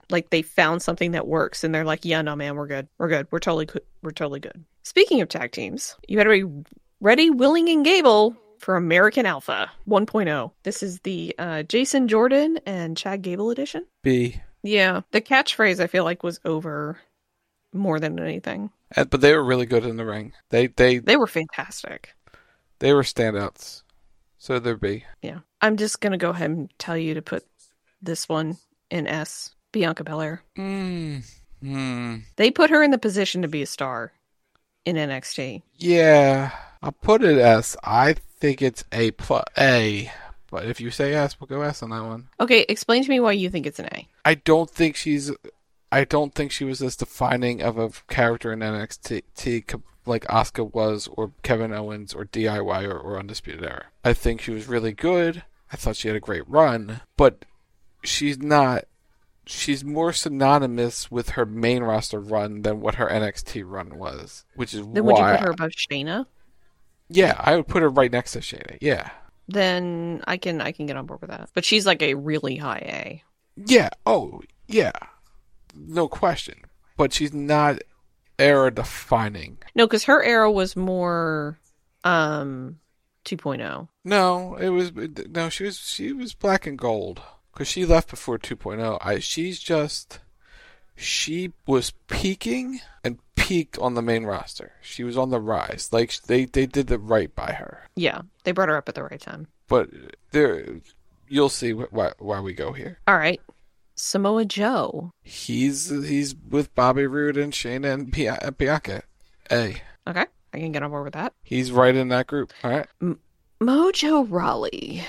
M: Like they found something that works and they're like, yeah, no, man, we're good. We're good. We're totally good. We're totally good. Speaking of tag teams, you better be ready, willing, and Gable for American Alpha one point oh. This is the uh, Jason Jordan and Chad Gable edition.
N: B.
M: Yeah. The catchphrase I feel like was over more than anything.
N: And, but they were really good in the ring. They they
M: They were fantastic.
N: They were standouts. So they're B.
M: Yeah. I'm just going to go ahead and tell you to put this one in S. Bianca Belair.
N: Mm. Mm.
M: They put her in the position to be a star in N X T.
N: Yeah. I'll put it S. I think it's A plus A. But if you say S, we'll go S on that one.
M: Okay, explain to me why you think it's an A.
N: I don't think she's... I don't think she was as defining of a character in N X T like Asuka was, or Kevin Owens, or D I Y, or, or Undisputed Era. I think she was really good. I thought she had a great run. But she's not... She's more synonymous with her main roster run than what her N X T run was. Which is
M: then
N: why...
M: Then would you put her above Shayna?
N: Yeah, I would put her right next to Shayna, yeah.
M: Then I can I can get on board with that. But she's like a really high A.
N: Yeah, oh, yeah. No question. But she's not era-defining.
M: No, because her era was more um, two point oh.
N: No, it was... No, she was she was black and gold. Because she left before two point oh. I, she's just... She was peaking and peaked on the main roster. She was on the rise. Like, they, they did the right by her.
M: Yeah, they brought her up at the right time.
N: But there, you'll see why, why we go here.
M: All right. Samoa Joe.
N: He's he's with Bobby Roode and Shayna and Bia- Bianca. A.
M: Okay, I can get on board with that.
N: He's right in that group. All right.
M: M- Mojo Rawley.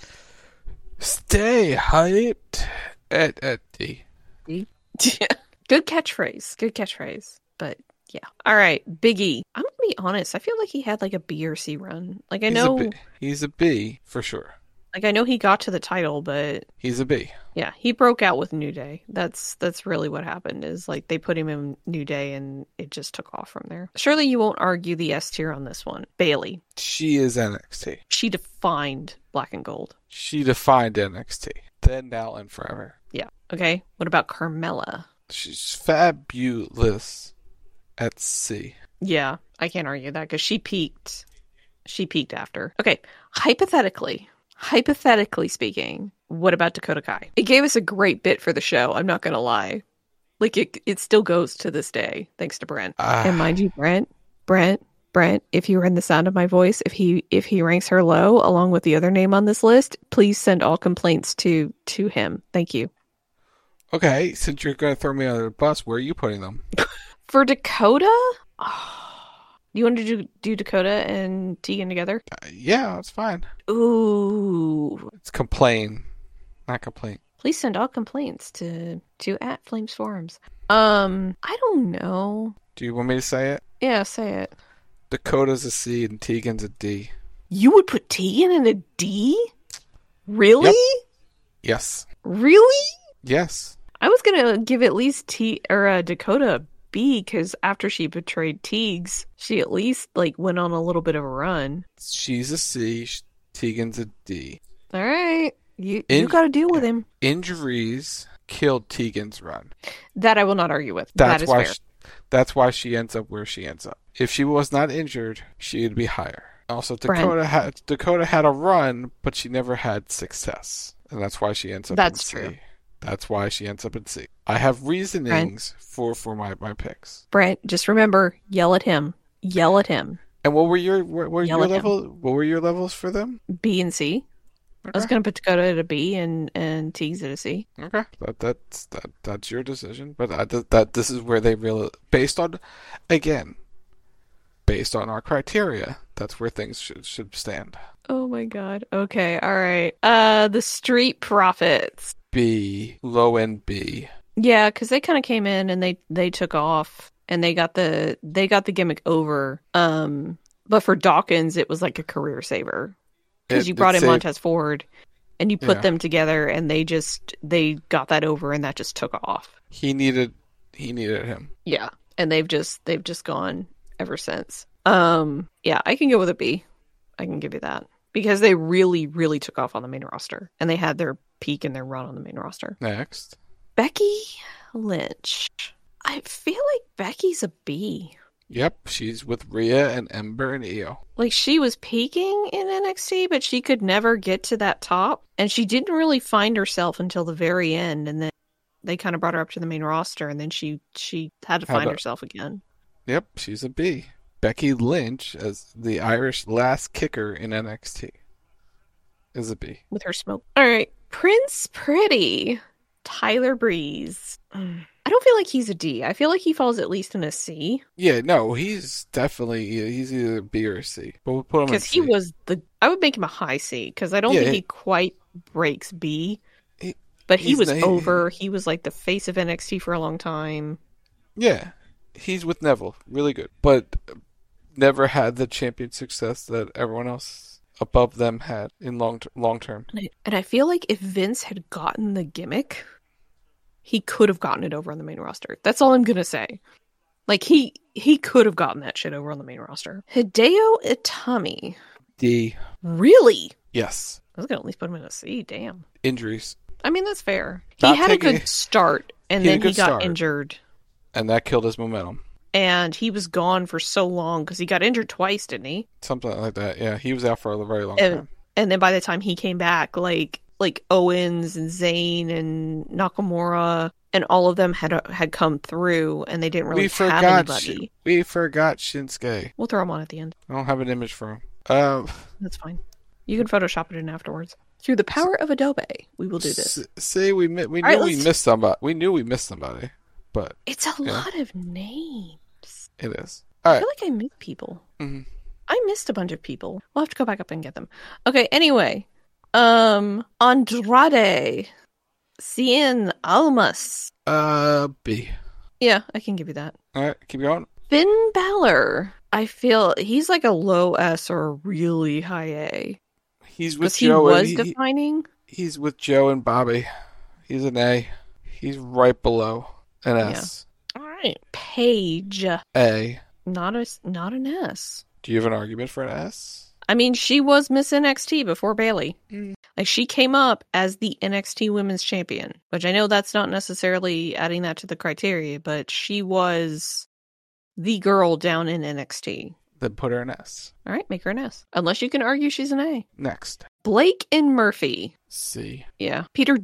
N: Stay hyped at at D.
M: D. Good catchphrase. Good catchphrase. But yeah. All right, Big E. I'm gonna be honest. I feel like he had like a B or C run. Like I
N: he's
M: know
N: a B. He's a B for sure.
M: Like I know he got to the title, but
N: he's a B.
M: Yeah, he broke out with New Day. That's that's really what happened. Is like they put him in New Day, and it just took off from there. Surely you won't argue the S tier on this one. Bayley.
N: She is N X T.
M: She defined black and gold.
N: She defined N X T. Then, now, and forever.
M: Yeah. Okay. What about Carmella?
N: She's fabulous at C.
M: Yeah, I can't argue that because she peaked. She peaked after. Okay. Hypothetically. Hypothetically speaking, what about Dakota Kai? It gave us a great bit for the show. I'm not going to lie. Like, it it still goes to this day, thanks to Brent. Uh, and mind you, Brent, Brent, Brent, if you were in the sound of my voice, if he if he ranks her low, along with the other name on this list, please send all complaints to, to him. Thank you.
N: Okay, since you're going to throw me under the bus, where are you putting them?
M: For Dakota? Oh. You want to do, do Dakota and Tegan together?
N: Uh, yeah, that's fine.
M: Ooh.
N: It's complain, not complaint.
M: Please send all complaints to, to at Flames Forums. Um, I don't know.
N: Do you want me to say it?
M: Yeah, say it.
N: Dakota's a C and Tegan's a D.
M: You would put Tegan in a D? Really?
N: Yep. Yes.
M: Really?
N: Yes.
M: I was going to give at least T or uh, Dakota a B because after she betrayed Teagues, she at least like went on a little bit of a run.
N: She's a C. Tegan's a D.
M: All right, you
N: In-
M: you got to deal with him.
N: Injuries killed Tegan's run.
M: That I will not argue with.
N: That's
M: that is
N: why.
M: fair.
N: She, that's why she ends up where she ends up. If she was not injured, she would be higher. Also, Dakota
M: Brent.
N: had Dakota had a run, but she never had success, and that's why she ends up.
M: That's
N: in
M: true.
N: C. That's why she ends up in C. I have reasonings
M: Brent.
N: for, for my, my picks.
M: Brent, just remember, yell at him. Yell at him.
N: And what were your what were
M: Yell
N: your
M: at him.
N: level? What were your levels for them?
M: B and C. Okay. I was going to put Dakota at a B and and Teagues at a C.
N: Okay, that that's that that's your decision. But I, that, that this is where they really based on, again, based on our criteria. That's where things should should stand.
M: Oh my god. Okay. All right. Uh, the Street Profits.
N: B, low end B.
M: Yeah, because they kind of came in and they they took off and they got the they got the gimmick over. Um, but for Dawkins, it was like a career saver because you brought in saved... Montez Ford and you put yeah. them together and they just they got that over and that just took off.
N: He needed he needed him.
M: Yeah, and they've just they've just gone ever since. Um, yeah, I can go with a B. I can give you that because they really really took off on the main roster and they had their peak in their run on the main roster.
N: Next.
M: Becky Lynch. I feel like Becky's a B.
N: Yep, she's with Rhea and Ember and Io.
M: Like, she was peaking in N X T, but she could never get to that top. And she didn't really find herself until the very end. And then they kind of brought her up to the main roster, and then she, she had to
N: How
M: find
N: about-
M: herself again.
N: Yep, she's a B. Becky Lynch, as the Irish last kicker in N X T, is a B.
M: With her smoke. All right. Prince Pretty. Tyler Breeze. Mm. I don't feel like he's a D. I feel like he falls at least in a C.
N: Yeah, no, he's definitely, he's either B or C. But we'll put him in
M: Because
N: C.
M: he was the... I would make him a high C, because I don't
N: Yeah,
M: think
N: he-
M: he quite breaks B.
N: He-
M: But he
N: he's
M: was
N: the- he-
M: over. He was like the face of N X T for a long time.
N: Yeah, he's with Neville. Really good. But never had the champion success that everyone else above them had in long ter- long term.
M: And I, and I feel like if Vince had gotten the gimmick, he could have gotten it over on the main roster. That's all I'm going to say. Like, he he could have gotten that shit over on the main roster. Hideo Itami.
N: D.
M: Really?
N: Yes.
M: I was going to at least put him in a C. Damn.
N: Injuries.
M: I mean, that's fair.
N: Not
M: he had
N: taking-
M: a good start, and
N: he had
M: then
N: a
M: he
N: good
M: got
N: start.
M: injured.
N: And that killed his momentum.
M: And he was gone for so long, because he got injured twice, didn't he?
N: Something like that. Yeah, he was out for a very long
M: And,
N: time.
M: and then by the time he came back, like like Owens and Zayn and Nakamura and all of them had had come through, and they didn't really
N: we
M: have
N: forgot.
M: anybody.
N: Shi- we forgot Shinsuke.
M: We'll throw him on at the end.
N: I don't have an image for him. Uh,
M: That's fine. You can Photoshop it in afterwards. Through the power of Adobe, we will do this.
N: s- see, we mi- we knew
M: All right,
N: we
M: let's-
N: missed somebody. We knew we missed somebody, but
M: It's a
N: yeah,
M: lot of names.
N: it is. All
M: I
N: right.
M: feel like I missed people.
N: Mhm.
M: I missed a bunch of people. We'll have to go back up and get them. Okay, anyway. Um, Andrade. Cien Almas.
N: Uh, B.
M: Yeah, I can give you that.
N: All right, keep going.
M: Finn Balor. I feel he's like a low S or a really high A.
N: He's with
M: Because he
N: Joe.
M: was
N: and he-
M: defining.
N: He's with Joe and Bobby. He's an A. He's right below an S.
M: All right. Paige.
N: A.
M: Not a, not an S.
N: Do you have an argument for an S?
M: I mean, she was Miss N X T before Bayley. Like, she came up as the N X T Women's Champion, which I know that's not necessarily adding that to the criteria, but she was the girl down in N X T.
N: Then put her an S.
M: All right, make her an S. Unless you can argue she's an A.
N: Next.
M: Blake and Murphy.
N: C.
M: Yeah. Peter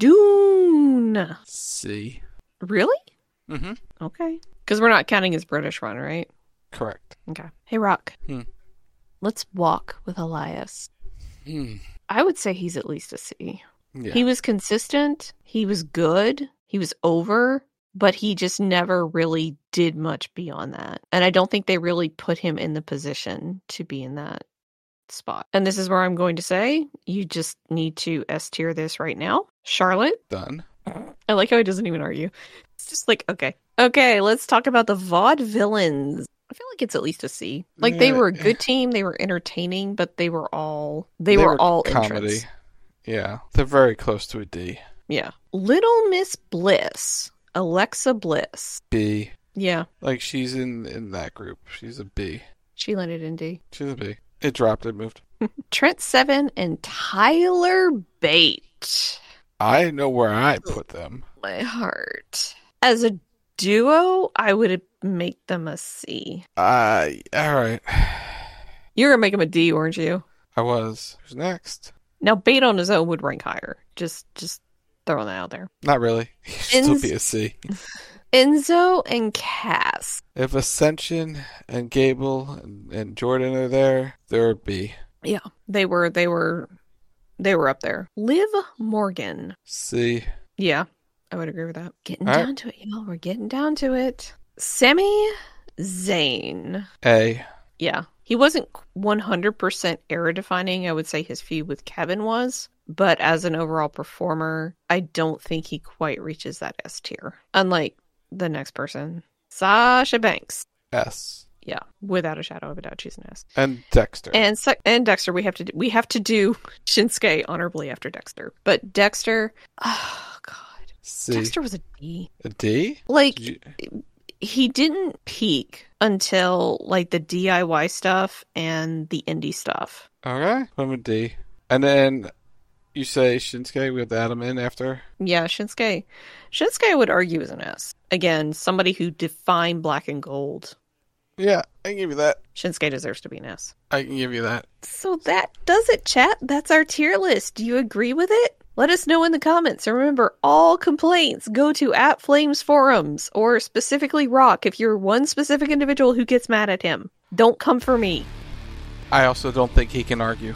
M: Dune.
N: C.
M: Really?
N: Mm-hmm.
M: Okay. Because we're not counting his British run, right?
N: Correct.
M: Okay. Hey, Rock.
N: Hmm.
M: Let's walk with Elias.
N: Hmm.
M: I would say he's at least a C.
N: Yeah.
M: He was consistent. He was good. He was over. But he just never really did much beyond that. And I don't think they really put him in the position to be in that spot. And this is where I'm going to say, you just need to S tier this right now. Charlotte.
N: Done.
M: I like how he doesn't even argue. It's just like, okay. Okay, let's talk about the Vaudevillains. I feel like it's at least a C. Like, they
N: Yeah.
M: were a good team. They were entertaining, but they were all, they, were, all
N: comedy.
M: entrants.
N: Yeah. They're very close to a D.
M: Yeah. Little Miss Bliss. Alexa Bliss.
N: B.
M: Yeah.
N: Like, she's in, in that group. She's a B.
M: She landed in D.
N: She's a B. It dropped, it moved.
M: Trent Seven and Tyler Bate.
N: I know where I put them.
M: My heart. As a duo, I would make them a C.
N: Uh, alright.
M: You were going to make him a D, weren't you?
N: I was. Who's next?
M: Now, Bate on his own would rank higher. Just, just throwing that out there.
N: Not really. He should still
M: Enz-
N: be a C.
M: Enzo and Cass.
N: If Ascension and Gable and, and Jordan are there, they're a B.
M: Yeah, they were, they were, they were up there. Liv Morgan.
N: C.
M: Yeah, I would agree with that. Getting
N: All
M: down
N: right.
M: to it, y'all. We're getting down to it. Sami Zayn.
N: A.
M: Yeah. He wasn't one hundred percent era defining. I would say his feud with Kevin was. But as an overall performer, I don't think he quite reaches that S tier. Unlike the next person, Sasha Banks.
N: S.
M: Yeah, without a shadow of a doubt, she's an S.
N: And Dexter.
M: And Se- and Dexter, we have to do, we have to do Shinsuke honorably after Dexter. But Dexter, oh god,
N: C.
M: Dexter was a D.
N: A D?
M: Like,
N: Did you-
M: he didn't peak until like the D I Y stuff and the indie stuff.
N: Okay. Put him a D. And then You say Shinsuke with Adam in after?
M: Yeah, Shinsuke. Shinsuke I would argue is an S. Again, somebody who defined black and gold.
N: Yeah, I can give you that.
M: Shinsuke deserves to be an S.
N: I can give you that.
M: So that does it, chat. That's our tier list. Do you agree with it? Let us know in the comments. And remember, all complaints go to at Flames Forums, or specifically Rock if you're one specific individual who gets mad at him. Don't come for me.
N: I also don't think he can argue.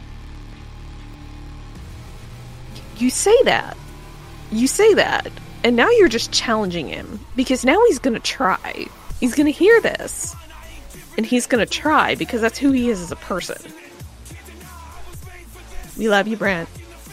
M: You say that. You say that. And now you're just challenging him. Because now he's going to try. He's going to hear this. And he's going to try because that's who he is as a person. We love you, Brent.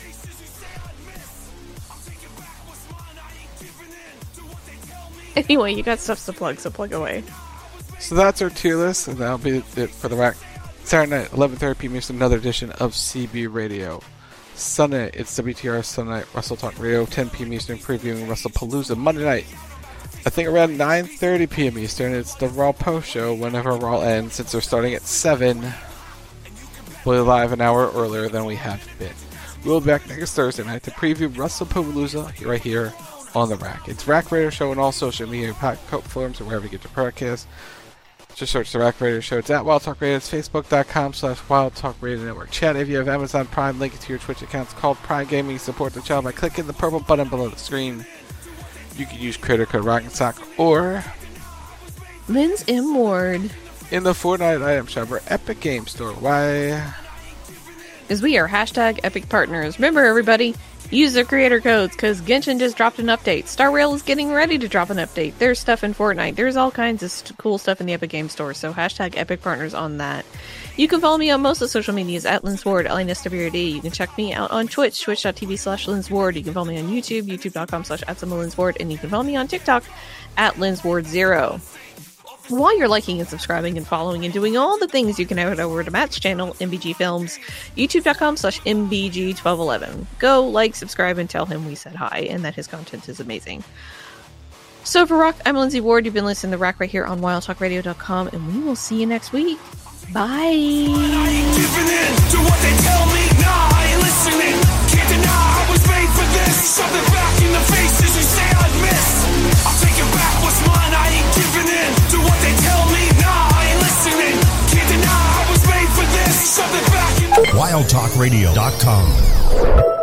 M: Anyway, you got stuff to plug, so plug away.
N: So that's our tier list, and that'll be it for the rack. Saturday night, eleven thirty p.m. Eastern, another edition of C B Radio. Sunday, it's W T R Sunday Night Wrestle Talk Radio, ten p.m. Eastern, previewing WrestlePalooza. Monday night, I think around nine thirty p.m. Eastern, it's the Raw Post Show whenever Raw ends, since they're starting at seven. We'll be live an hour earlier than we have been. We'll be back next Thursday night to preview WrestlePalooza right here on the Rack. It's Rack Radio Show on all social media platforms or wherever you get your podcast. Just search the Rack Radio Show. It's at Wild Talk Radio. It's facebook.com slash Wild Talk Radio Network. Chat, if you have Amazon Prime, link it to your Twitch account. It's called Prime Gaming. Support the channel by clicking the purple button below the screen. You can use creator code Rock'n'Sock or
M: Lynn's M. Ward
N: in the Fortnite item shop or Epic Game Store. Why?
M: Because we are hashtag Epic Partners. Remember, everybody, use the creator codes because Genshin just dropped an update. Star Rail is getting ready to drop an update. There's stuff in Fortnite. There's all kinds of st- cool stuff in the Epic Game Store. So hashtag Epic Partners on that. You can follow me on most of the social medias at Linsward, L I N S W R D. You can check me out on Twitch, twitch.tv slash Linsward. You can follow me on YouTube, youtube.com slash at Linsward. And you can follow me on TikTok at Linsward zero. While you're liking and subscribing and following and doing all the things, you can head over to Matt's channel, M B G Films, youtube.com slash MBG1211. Go, like, subscribe, and tell him we said hi and that his content is amazing. So for Rock, I'm Lindsay Ward. You've been listening to The Rack right here on wild talk radio dot com, and we will see you next week. Bye!
A: Something back in the faces you say I'd miss. I'll take it back, what's mine, I ain't giving in to what they tell me, nah, I ain't listening. Can't deny I was made for this. Something back in the wild talk radio dot com.